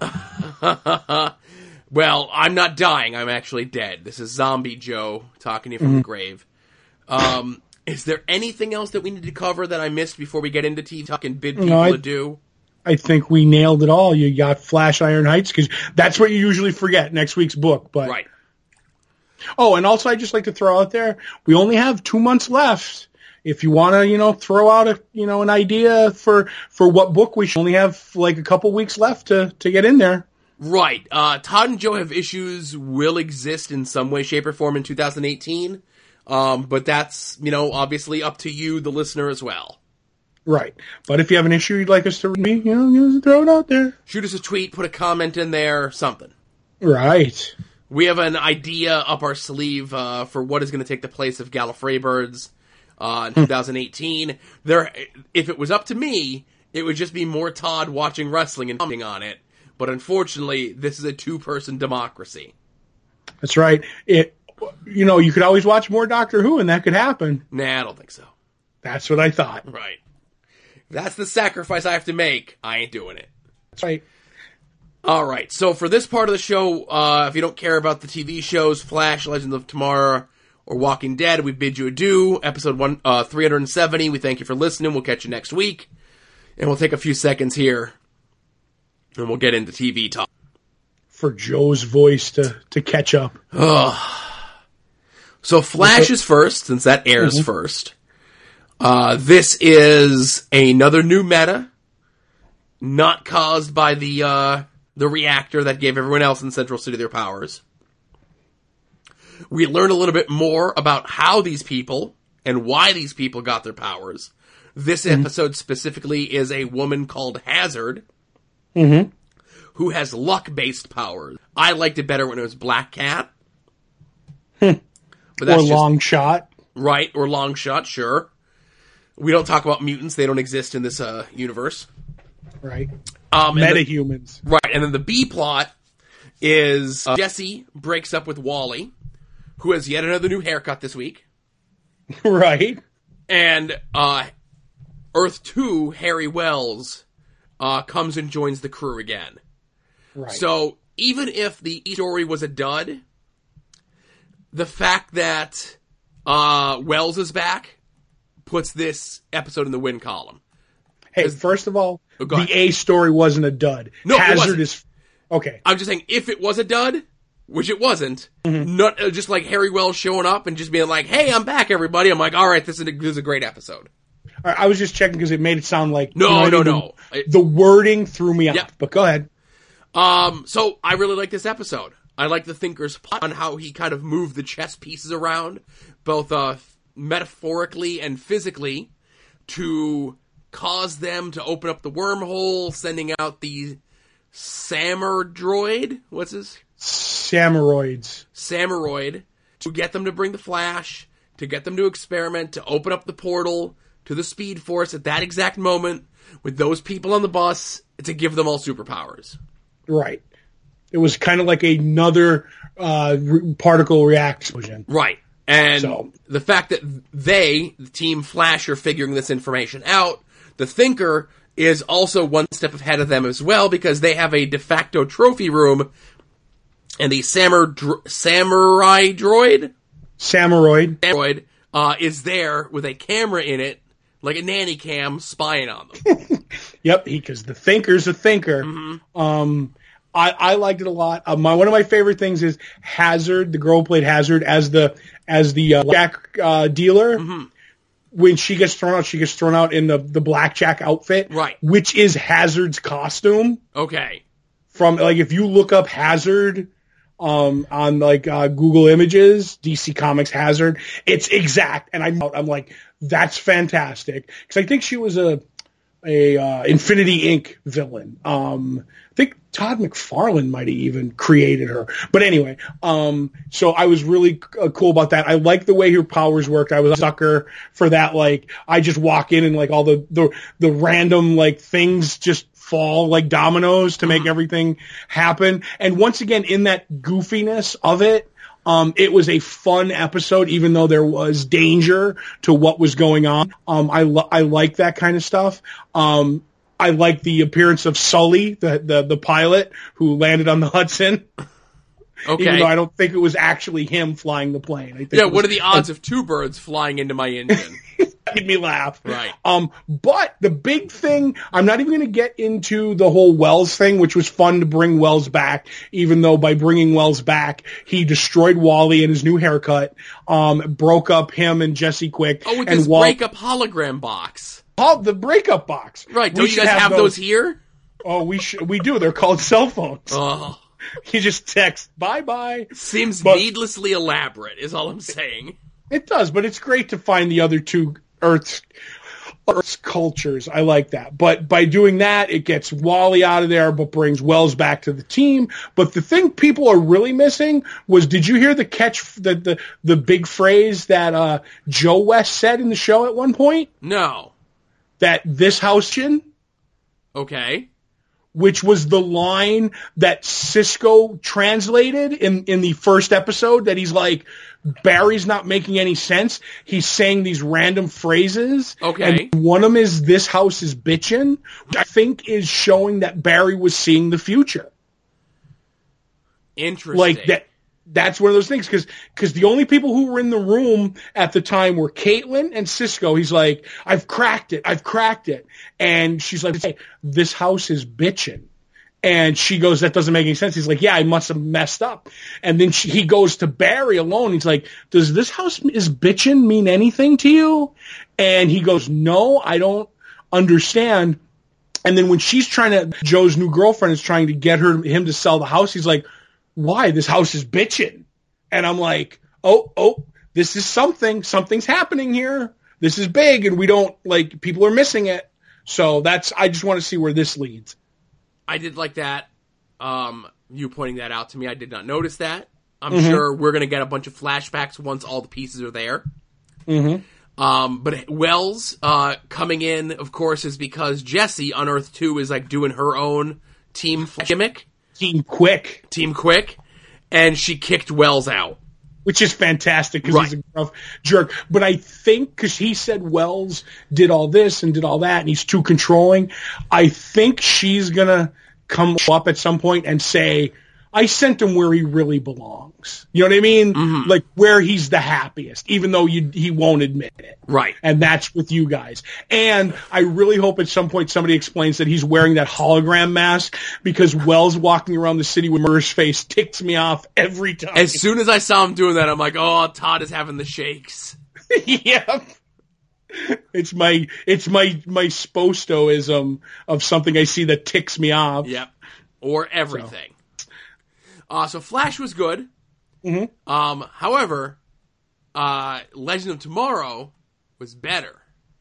Well, I'm not dying, I'm actually dead. This is Zombie Joe talking to you from Mm-hmm. the grave. Um, is there anything else that we need to cover that I missed before we get into T V talk and bid people No, I- adieu? I think we nailed it all. You got Flash Iron Heights, because that's what you usually forget, next week's book. But Right. Oh, and also I'd just like to throw out there, we only have two months left. If you want to, you know, throw out a, you know, an idea for, for what book we should only have like a couple weeks left to, to get in there. Right. Uh, Todd and Joe Have Issues will exist in some way, shape, or form in two thousand eighteen. Um, but that's, you know, obviously up to you, the listener, as well. Right. But if you have an issue you'd like us to read, you know, just throw it out there. Shoot us a tweet, put a comment in there, something. Right. We have an idea up our sleeve uh, for what is going to take the place of Gallifrey Birds uh, in two thousand eighteen. There, if it was up to me, it would just be more Todd watching wrestling and commenting on it. But unfortunately, this is a two-person democracy. That's right. It, you know, you could always watch more Doctor Who and that could happen. Nah, I don't think so. That's what I thought. Right. If that's the sacrifice I have to make, I ain't doing it. That's right. All right, so for this part of the show, uh, if you don't care about the T V shows, Flash, Legends of Tomorrow, or Walking Dead, we bid you adieu. Episode one, uh, three hundred seventy, we thank you for listening. We'll catch you next week. And we'll take a few seconds here, and we'll get into T V talk. For Joe's voice to, to catch up. So Flash is first, since that airs mm-hmm. first. Uh, this is another new meta, not caused by the, uh... the reactor that gave everyone else in Central City their powers. We learn a little bit more about how these people and why these people got their powers. This mm-hmm. episode specifically is a woman called Hazard, mm-hmm. who has luck-based powers. I liked it better when it was Black Cat. but that's or Long just, Shot. Right, or Long Shot, sure. We don't talk about mutants. They don't exist in this uh, universe. Right. Um, Metahumans. The, right, and then the B plot is uh, Jesse breaks up with Wally, who has yet another new haircut this week. Right. And uh, Earth two, Harry Wells, uh, comes and joins the crew again. Right. So even if the story was a dud, the fact that uh, Wells is back puts this episode in the win column. Hey, first of all, oh, the A story wasn't a dud. No, Hazard it wasn't. is okay. I'm just saying, if it was a dud, which it wasn't, Mm-hmm. not uh, just like Harry Wells showing up and just being like, "Hey, I'm back, everybody." I'm like, "All right, this is a, this is a great episode." I I was just checking because it made it sound like No, you know, I no, mean, no. The, It- the wording threw me Yep. off. But go ahead. Um, so I really like this episode. I like the Thinker's plot on how he kind of moved the chess pieces around, both uh, metaphorically and physically, to cause them to open up the wormhole, sending out the Samur droid. What's his? Samuroids. Samuroid, to get them to bring the Flash, to get them to experiment, to open up the portal to the Speed Force at that exact moment with those people on the bus, to give them all superpowers. Right. It was kind of like another uh, re- particle reaction. Right. And So- the fact that they, the Team Flash, are figuring this information out, the Thinker is also one step ahead of them as well, because they have a de facto trophy room, and the Samur dr- Samurai droid, Samuroid. droid uh, is there with a camera in it, like a nanny cam, spying on them. Yep, because the thinker's a thinker. Mm-hmm. Um, I, I liked it a lot. Uh, my one of my favorite things is Hazard, the girl who played Hazard as the as the uh, blackjack uh, dealer. Mm-hmm. When she gets thrown out, she gets thrown out in the the blackjack outfit, Right. which is Hazard's costume. Okay. From like if you look up Hazard um, on like uh, Google Images, D C Comics Hazard, it's exact. And I'm I'm like, that's fantastic because I think she was a a uh, Infinity Incorporated villain. Um, I think Todd McFarlane might have even created her. But anyway, um, so I was really uh, cool about that. I like the way her powers worked. I was a sucker for that. Like, I just walk in and like all the, the, the random like things just fall like dominoes to make everything happen. And once again, in that goofiness of it, Um, it was a fun episode, even though there was danger to what was going on. Um, I lo- I like that kind of stuff. Um, I like the appearance of Sully, the, the, the pilot who landed on the Hudson. Okay. Even though I don't think it was actually him flying the plane. I think Yeah, it was, what are the odds of two birds flying into my engine? made me laugh. Right. Um, but the big thing, I'm not even going to get into the whole Wells thing, which was fun to bring Wells back, even though by bringing Wells back, he destroyed Wally and his new haircut, um, broke up him and Jesse Quick. Oh, with and this Wal- breakup hologram box. Oh, the breakup box. Right, We don't you should guys have those here? Oh, we should, we do. They're called cell phones. Oh, You just text, bye bye. seems But- needlessly elaborate, is all I'm saying. It does, but it's great to find the other two Earth's, Earth's cultures. I like that. But by doing that, it gets Wally out of there, but brings Wells back to the team. But the thing people are really missing was, did you hear the catch, the the, the big phrase that uh, Joe West said in the show at one point? No. That this house, Okay. which was the line that Cisco translated in, in the first episode, that he's like, Barry's not making any sense. He's saying these random phrases. Okay. And one of them is, this house is bitchin', which I think is showing that Barry was seeing the future. Interesting. Like that. That's one of those things, because because the only people who were in the room at the time were Caitlin and Cisco. He's like, I've cracked it, I've cracked it, and she's like, hey, this house is bitchin', and she goes, that doesn't make any sense. He's like, yeah, I must have messed up, and then she, he goes to Barry alone. He's like, does this house is bitchin' mean anything to you? And he goes, no, I don't understand. And then when she's trying to, Joe's new girlfriend is trying to get her him to sell the house, he's like, why? This house is bitchin'. And I'm like, oh, oh, this is something. Something's happening here. This is big, and we don't, like, people are missing it. So that's, I just want to see where this leads. I did like that. Um, you pointing that out to me, I did not notice that. I'm Mm-hmm. sure we're going to get a bunch of flashbacks once all the pieces are there. Mm-hmm. Um, but Wells uh, coming in, of course, is because Jessie on Earth two is like doing her own team flash gimmick. Team Quick. Team Quick, and she kicked Wells out. Which is fantastic because Right. he's a gruff jerk. But I think because he said Wells did all this and did all that and he's too controlling, I think she's going to come up at some point and say, I sent him where he really belongs. You know what I mean? Mm-hmm. Like where he's the happiest, even though you, he won't admit it. Right. And that's with you guys. And I really hope at some point somebody explains that he's wearing that hologram mask because Wells walking around the city with Murder's face ticks me off every time. As soon as I saw him doing that, I'm like, oh, Todd is having the shakes. Yep. It's my it's my my spostoism of something I see that ticks me off. Yep. Or everything. So, uh, so Flash was good. Mm-hmm. Um, however, uh, Legend of Tomorrow was better.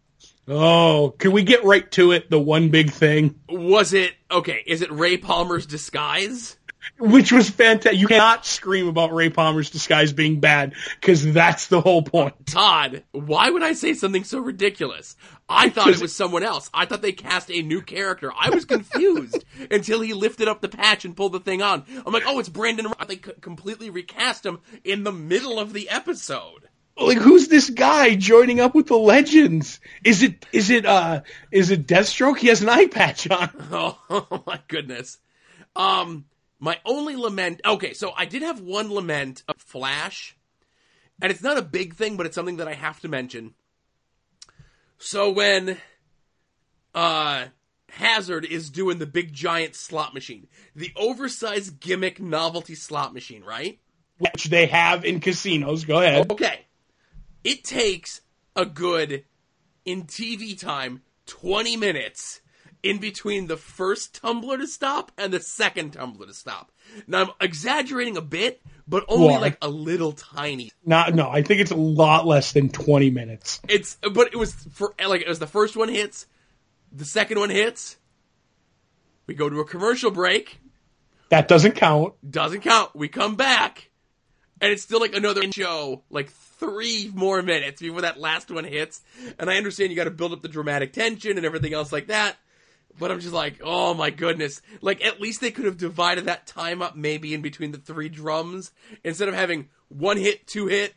Oh, can we get right to it? The one big thing. Was it, okay, is it Ray Palmer's disguise? Which was fantastic. You cannot scream about Ray Palmer's disguise being bad, because that's the whole point. Todd, why would I say something so ridiculous? I thought it was someone else. I thought they cast a new character. I was confused until he lifted up the patch and pulled the thing on. I'm like, oh, it's Brandon Routh. They c- completely recast him in the middle of the episode. Like, who's this guy joining up with the Legends? Is it, is it, uh, is it Deathstroke? He has an eye patch on. Oh, my goodness. Um, my only lament, okay, so I did have one lament of Flash, and it's not a big thing, but it's something that I have to mention. So when, uh, Hazard is doing the big giant slot machine, the oversized gimmick novelty slot machine, right? Which they have in casinos. Go ahead. Okay. It takes a good, in T V time, twenty minutes in between the first tumbler to stop and the second tumbler to stop. Now, I'm exaggerating a bit, but only What? like a little tiny. Not, no, I think it's a lot less than twenty minutes. It's, but it was for, like, it was the first one hits, the second one hits, we go to a commercial break, That doesn't count. doesn't count, we come back, and it's still like another show, like three more minutes before that last one hits. And I understand you got to build up the dramatic tension and everything else like that. But I'm just like, oh my goodness. Like, at least they could have divided that time up maybe in between the three drums. Instead of having one hit, two hit.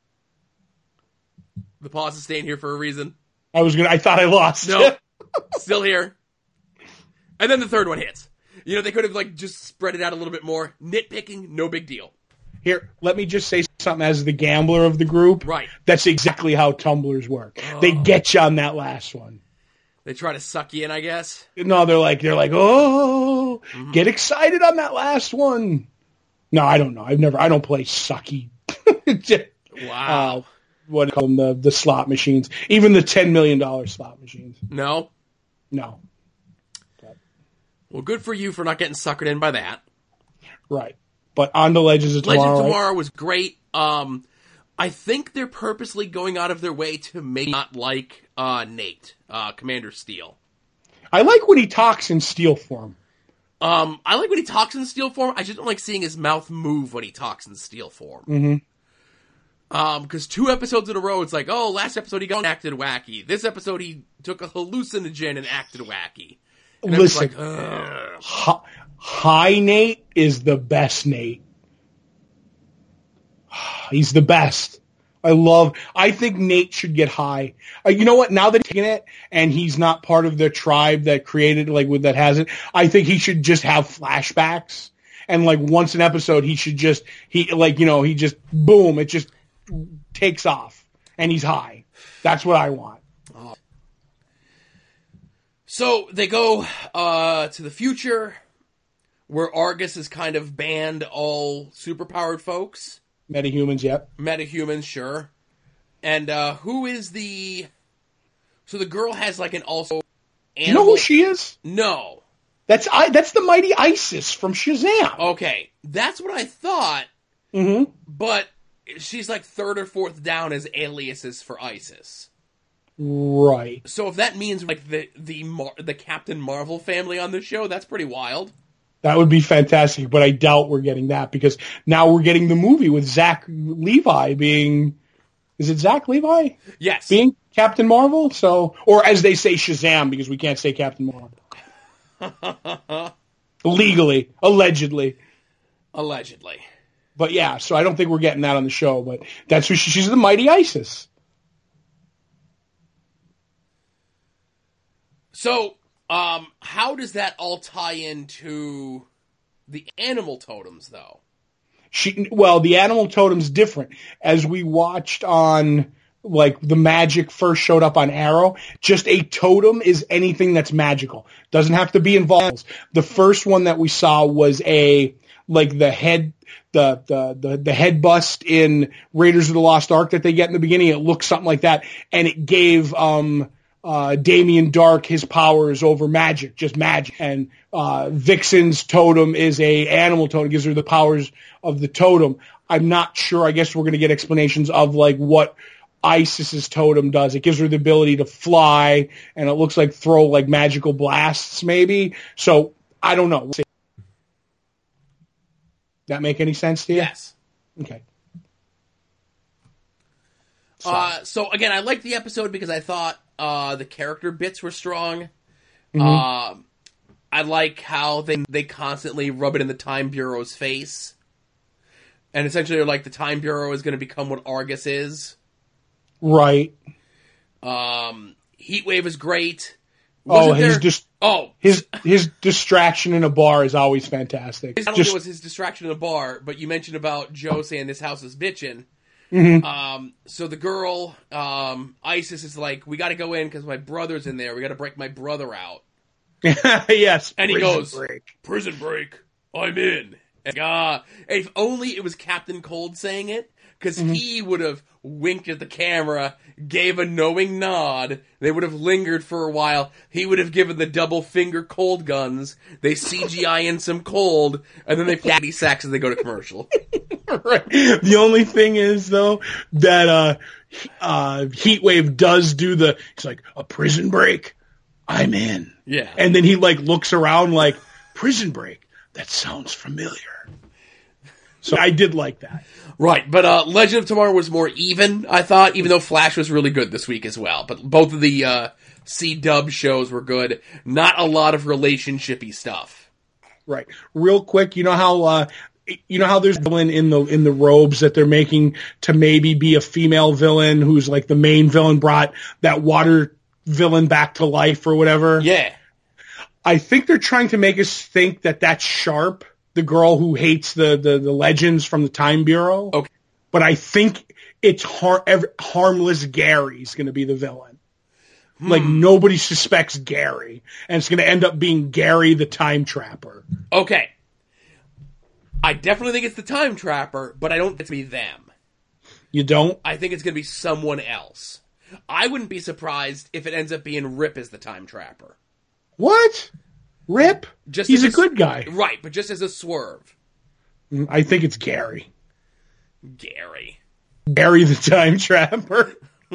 The pause is staying here for a reason. I was gonna, I thought I lost. No, still here. And then the third one hits. You know, they could have, like, just spread it out a little bit more. Nitpicking, no big deal. Here, let me just say something as the gambler of the group. Right. That's exactly how tumblers work. Oh. They get you on that last one. They try to suck you in, I guess. No, they're like, they're like, oh, Mm-hmm. get excited on that last one. No, I don't know. I've never, I don't play sucky. Wow. Uh, what do you call them, the, the slot machines. Even the ten million dollars slot machines. No? No. Well, good for you for not getting suckered in by that. Right. But on to Legends of Tomorrow. Legend of Tomorrow was great. Um, I think they're purposely going out of their way to make not like uh, Nate, uh, Commander Steel. I like when he talks in Steel form. Um, I like when he talks in Steel form. I just don't like seeing his mouth move when he talks in Steel form. Mm-hmm. Um, because two episodes in a row, it's like, oh, last episode he got acted wacky. This episode he took a hallucinogen and acted wacky. And I was Listen, like, ugh. Hi, Hi Nate is the best Nate. He's the best. I love, I think Nate should get high. Uh, you know what? Now that he's taking it and he's not part of the tribe that created, like, with that has it, I think he should just have flashbacks. And, like, once an episode, he should just, he, like, you know, he just, boom, it just takes off. And he's high. That's what I want. So they go uh, to the future where Argus has kind of banned all superpowered folks. Metahumans, yep. Metahumans, sure. And uh, who is the... So the girl has like an also... Do you know who she is? No. That's I. That's the mighty Isis from Shazam. Okay, that's what I thought. Mm-hmm. But she's like third or fourth down as aliases for Isis. Right. So if that means like the the Mar- the Captain Marvel family on the show, that's pretty wild. That would be fantastic, but I doubt we're getting that because now we're getting the movie with Zach Levi being, is it Zach Levi? Yes. Being Captain Marvel? So, or as they say Shazam because we can't say Captain Marvel. legally, allegedly. Allegedly. But yeah, so I don't think we're getting that on the show, but that's who she, she's the mighty Isis. So, um, how does that all tie into the animal totems, though? She, well, the animal totem's different. As we watched on, like, the magic first showed up on Arrow, just a totem is anything that's magical. Doesn't have to be involved. The first one that we saw was a, like, the head, the, the, the, the head bust in Raiders of the Lost Ark that they get in the beginning. It looks something like that. And it gave, um, Uh, Damien Dark his powers over magic, just magic. And uh, Vixen's totem is a animal totem, gives her the powers of the totem. I'm not sure. I guess we're going to get explanations of like what Isis's totem does. It gives her the ability to fly, and it looks like throw like magical blasts, maybe. So I don't know. That make any sense to you? Yes. Okay. So, uh, so again, I liked the episode because I thought uh, the character bits were strong. Mm-hmm. Uh, I like how they they constantly rub it in the Time Bureau's face, and essentially, they're like the Time Bureau is going to become what Argus is. Right. Um, Heatwave is great. Wasn't oh, his there... dis- oh his his distraction in a bar is always fantastic. Not Just... only was his distraction in a bar, but you mentioned about Joe saying this house is bitchin'. Mm-hmm. Um, so the girl, um, Isis is like, we gotta go in because my brother's in there. We gotta break my brother out. Yes. And he goes, break. prison break, I'm in. And, uh, if only it was Captain Cold saying it, because mm-hmm. he would have winked at the camera, gave a knowing nod, they would have lingered for a while, he would have given the double finger cold guns, they C G I in some cold, and then they fatty sacks and they go to commercial. Right. The only thing is, though, that uh, uh, Heatwave does do the, he's like, a prison break? I'm in. Yeah. And then he, like, looks around like, prison break? That sounds familiar. So I did like that. Right, but uh, Legend of Tomorrow was more even, I thought, even though Flash was really good this week as well. But both of the uh, C-dub shows were good. Not a lot of relationship-y stuff. Right. Real quick, you know how... Uh, You know how there's a villain in the in the robes that they're making to maybe be a female villain who's like the main villain, brought that water villain back to life or whatever? Yeah. I think they're trying to make us think that that's Sharp, the girl who hates the, the, the legends from the Time Bureau. Okay. But I think it's har- every, harmless Gary's going to be the villain. Hmm. Like nobody suspects Gary. And it's going to end up being Gary the Time Trapper. Okay. I definitely think it's the Time Trapper, but I don't think it's going to be them. You don't? I think it's going to be someone else. I wouldn't be surprised if it ends up being Rip as the Time Trapper. What? Rip? Just He's a, a good guy. Right, but just as a swerve. I think it's Gary. Gary. Gary the Time Trapper.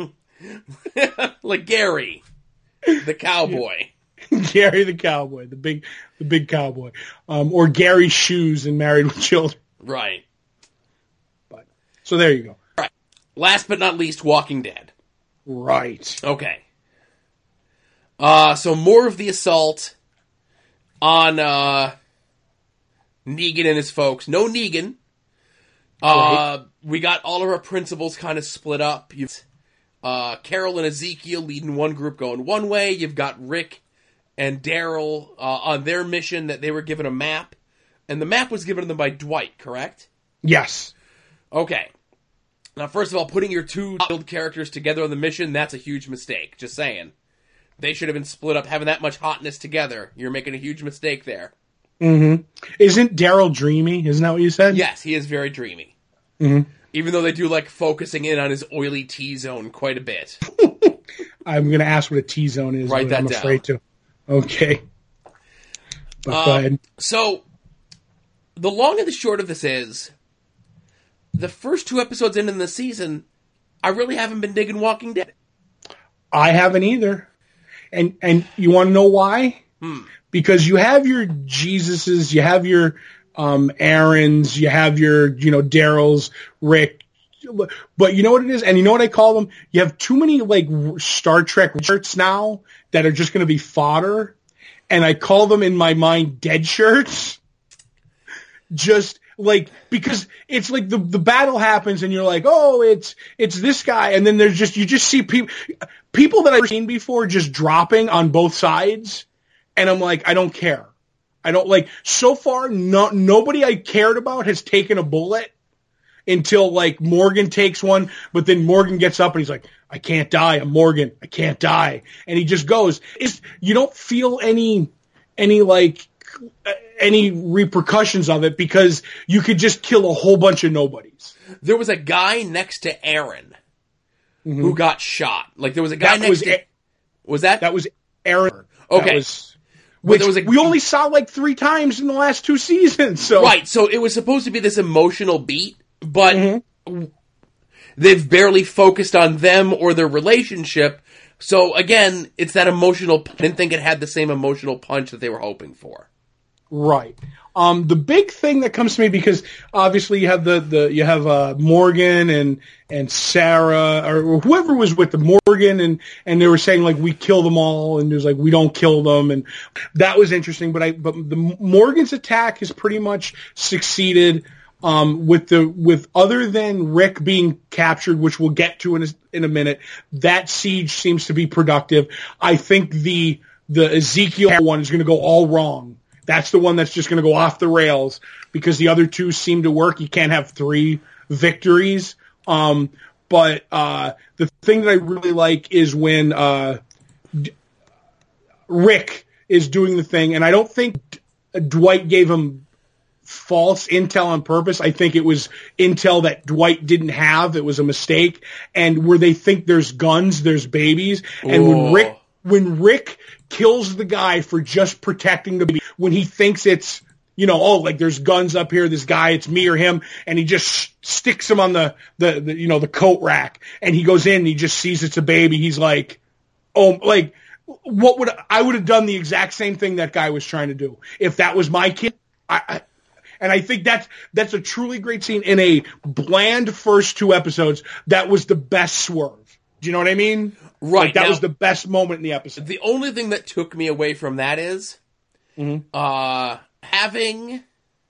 Like Gary, the cowboy. Gary the cowboy, the big, the big cowboy, um, or Gary Shoes in Married with Children. Right. But so there you go. Right. Last but not least, Walking Dead. Right. Okay. Uh, so more of the assault on uh, Negan and his folks. No Negan. Uh, right. We got all of our principals kind of split up. You've uh, Carol and Ezekiel leading one group going one way. You've got Rick and Daryl uh, on their mission that they were given a map. And the map was given to them by Dwight, correct? Yes. Okay. Now, first of all, putting your two build characters together on the mission, that's a huge mistake. Just saying. They should have been split up, having that much hotness together. You're making a huge mistake there. Mm-hmm. Isn't Daryl dreamy? Isn't that what you said? Yes, he is very dreamy. Mm-hmm. Even though they do like focusing in on his oily T-zone quite a bit. I'm going to ask what a T-zone is. Write that I'm down. afraid to. Okay. But uh, go ahead. So, the long and the short of this is, the first two episodes in the season, I really haven't been digging Walking Dead. I haven't either. And and you want to know why? Hmm. Because you have your Jesuses, you have your um, Aarons, you have your, you know, Daryl's, Rick. But you know what it is? And you know what I call them? You have too many, like, Star Trek shirts now that are just going to be fodder. and I call them in my mind dead shirts. Just like, because it's like the the battle happens and you're like, oh, it's it's this guy, and then there's just you just see people people that I've seen before just dropping on both sides, and I'm like, I don't care. I don't like so far. No, nobody I cared about has taken a bullet until like Morgan takes one, but then Morgan gets up and he's like, I can't die. I'm Morgan. I can't die, and he just goes. It's you don't feel any any like. any repercussions of it because you could just kill a whole bunch of nobodies. There was a guy next to Aaron mm-hmm. who got shot. Like there was a guy that next was to... A- was that? That was Aaron. Okay. That was, which there was a, we only saw like three times in the last two seasons. So Right, so it was supposed to be this emotional beat, but mm-hmm. they've barely focused on them or their relationship. So again, it's that emotional... I didn't think it had the same emotional punch that they were hoping for. Right. Um, the big thing that comes to me, because obviously you have the, the you have uh, Morgan and and Sarah or whoever was with the Morgan and and they were saying like we kill them all and there's like we don't kill them, and that was interesting. But I but the Morgan's attack has pretty much succeeded. Um, with the with other than Rick being captured, which we'll get to in a, in a minute, that siege seems to be productive. I think the the Ezekiel one is going to go all wrong. That's the one that's just going to go off the rails because the other two seem to work. You can't have three victories. Um, but uh, the thing that I really like is when uh, D- Rick is doing the thing, and I don't think D- Dwight gave him false intel on purpose. I think it was intel that Dwight didn't have. It was a mistake. And where they think there's guns, there's babies. And Whoa. when Rick when Rick kills the guy for just protecting the baby, when he thinks it's, you know, oh, like there's guns up here, this guy, it's me or him, and he just sh- sticks him on the, the, the, you know, the coat rack, and he goes in and he just sees it's a baby. He's like, oh, like, what would, I would have done the exact same thing that guy was trying to do. If that was my kid, I, I and I think that's, that's a truly great scene in a bland first two episodes. That was the best swerve. Do you know what I mean? Right. Like, that now, was the best moment in the episode. The only thing that took me away from that is mm-hmm. uh, having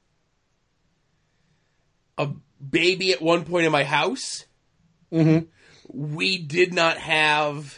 a baby at one point in my house. Mm-hmm. We did not have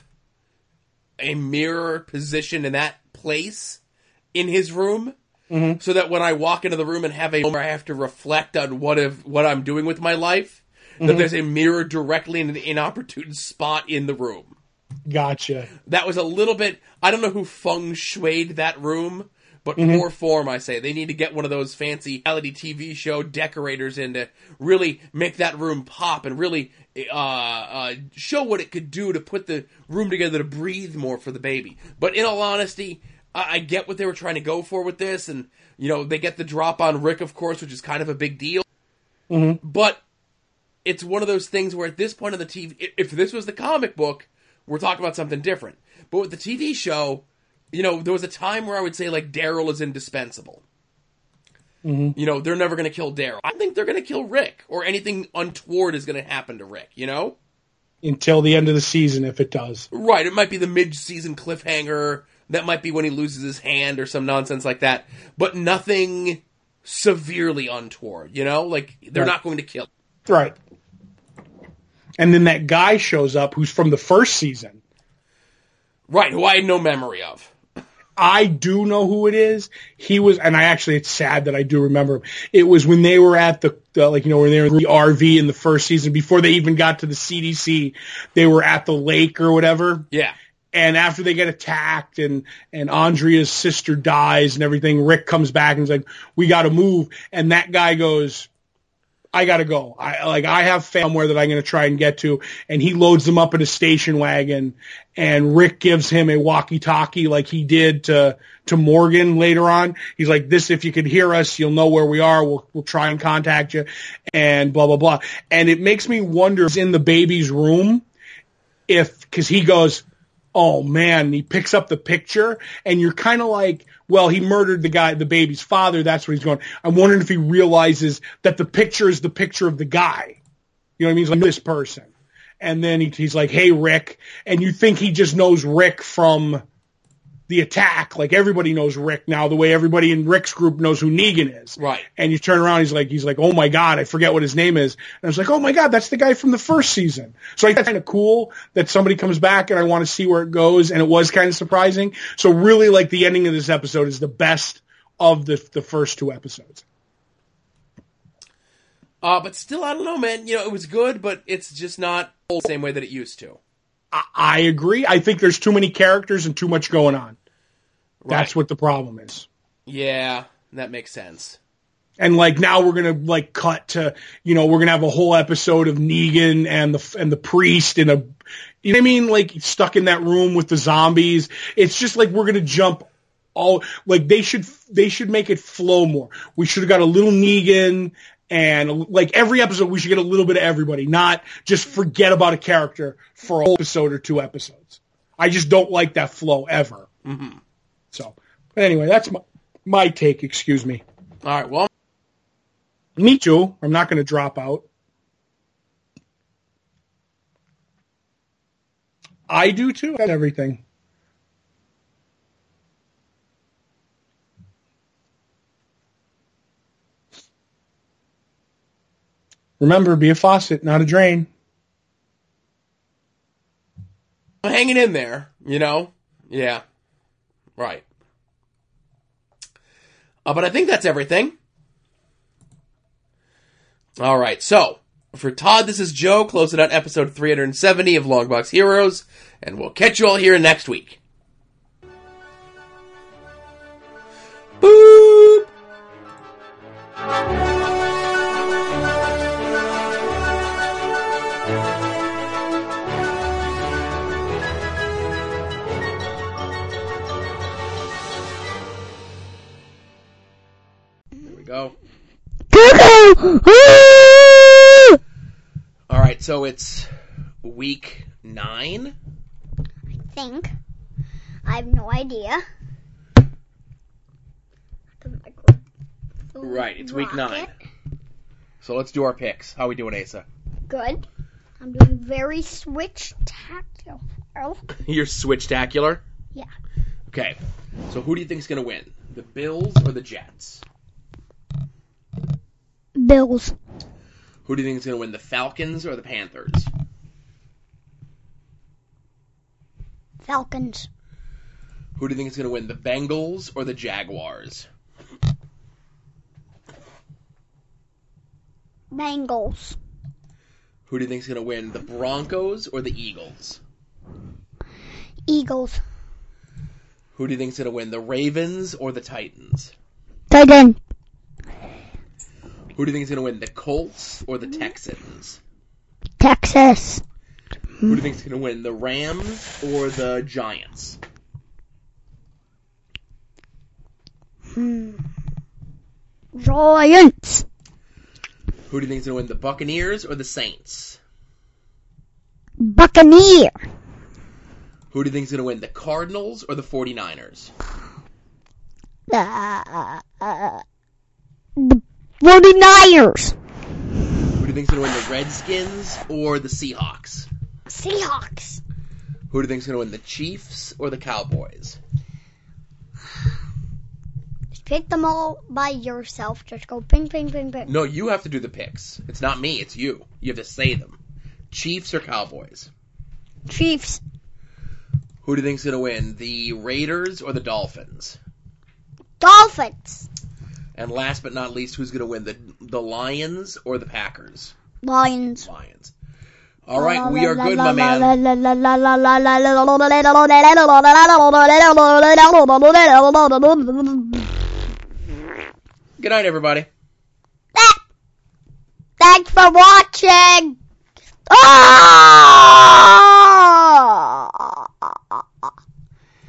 a mirror position in that place in his room. Mm-hmm. So that when I walk into the room and have a moment where I have to reflect on what if, what I'm doing with my life, mm-hmm. that there's a mirror directly in an inopportune spot in the room. Gotcha. That was a little bit... I don't know who feng shuied that room, but mm-hmm. poor form, I say. They need to get one of those fancy reality T V show decorators in to really make that room pop and really uh, uh, show what it could do to put the room together to breathe more for the baby. But in all honesty, I, I get what they were trying to go for with this, and you know they get the drop on Rick, of course, which is kind of a big deal. Mm-hmm. But it's one of those things where at this point in the T V, if this was the comic book, we're talking about something different. But with the T V show, you know, there was a time where I would say, like, Daryl is indispensable. Mm-hmm. You know, they're never going to kill Daryl. I think they're going to kill Rick, or anything untoward is going to happen to Rick, you know? Until the end of the season, if it does. Right, it might be the mid-season cliffhanger. That might be when he loses his hand or some nonsense like that. But nothing severely untoward, you know? Like, they're right. not going to kill him. Right. And then that guy shows up who's from the first season. Right, who I had no memory of. I do know who it is. He was, and I actually, it's sad that I do remember him. It was when they were at the, the like, you know, when they were in the R V in the first season, before they even got to the C D C, they were at the lake or whatever. Yeah. And after they get attacked and, and Andrea's sister dies and everything, Rick comes back and is like, we gotta move. And that guy goes, I gotta go. I like I have somewhere that I'm gonna try and get to, and he loads them up in a station wagon, and Rick gives him a walkie-talkie like he did to to Morgan later on. He's like, "This, if you could hear us, you'll know where we are. We'll we'll try and contact you," and blah blah blah. And it makes me wonder, in the baby's room, if because he goes, "Oh man," and he picks up the picture, and you're kind of like, well, he murdered the guy, the baby's father. That's what he's going. I'm wondering if he realizes that the picture is the picture of the guy. You know what I mean? He's like, this person. And then he, he's like, hey, Rick. And you think he just knows Rick from the attack, like everybody knows Rick now, the way everybody in Rick's group knows who Negan is. Right. And you turn around, he's like, he's like, oh my God, I forget what his name is. And I was like, oh my God, that's the guy from the first season. So I think it's kind of cool that somebody comes back and I want to see where it goes. And it was kind of surprising. So really, like, the ending of this episode is the best of the the first two episodes. Uh, but still, I don't know, man. You know, it was good, but it's just not the same way that it used to. I agree. I think there's too many characters and too much going on. Right. That's what the problem is. Yeah, that makes sense. And like now we're gonna like cut to, you know, we're gonna have a whole episode of Negan and the and the priest in a, you know what I mean, like stuck in that room with the zombies. It's just like we're gonna jump all, like they should they should make it flow more. We should have got a little Negan. And like every episode, we should get a little bit of everybody, not just forget about a character for a whole episode or two episodes. I just don't like that flow ever. Mm-hmm. So, but anyway, that's my, my take. Excuse me. All right. Well, me too. I'm not going to drop out. I do too. Everything. Remember, be a faucet, not a drain. Hanging in there, you know? Yeah. Right. Uh, but I think that's everything. All right, so, for Todd, this is Joe, closing out episode three hundred seventy of Longbox Heroes, and we'll catch you all here next week. Boop! Go. All right, so it's week nine. I think. I have no idea. Right, it's week nine. So let's do our picks. How we doing, Asa? Good. I'm doing very switch-tacular. You're switch-tacular? Yeah. Okay, so who do you think's gonna win? The Bills or the Jets? Bills. Who do you think is going to win, the Falcons or the Panthers? Falcons. Who do you think is going to win, the Bengals or the Jaguars? Bengals. Who do you think is going to win, the Broncos or the Eagles? Eagles. Who do you think is going to win, the Ravens or the Titans? Titan. Who do you think is going to win, the Colts or the Texans? Texas. Who do you think is going to win, the Rams or the Giants? Hmm. Giants. Who do you think is going to win, the Buccaneers or the Saints? Buccaneer. Who do you think is going to win, the Cardinals or the forty-niners? Uh, uh, the forty-niners. Who do you think is going to win, the Redskins or the Seahawks? Seahawks. Who do you think is going to win, the Chiefs or the Cowboys? Just pick them all by yourself. Just go ping, ping, ping, ping. No, you have to do the picks. It's not me, it's you. You have to say them. Chiefs or Cowboys? Chiefs. Who do you think is going to win, the Raiders or the Dolphins? Dolphins. And last but not least, who's going to win, the the Lions or the Packers? Lions. Lions. All right, we are good, my man. Good night, everybody. Thanks for watching. Ah!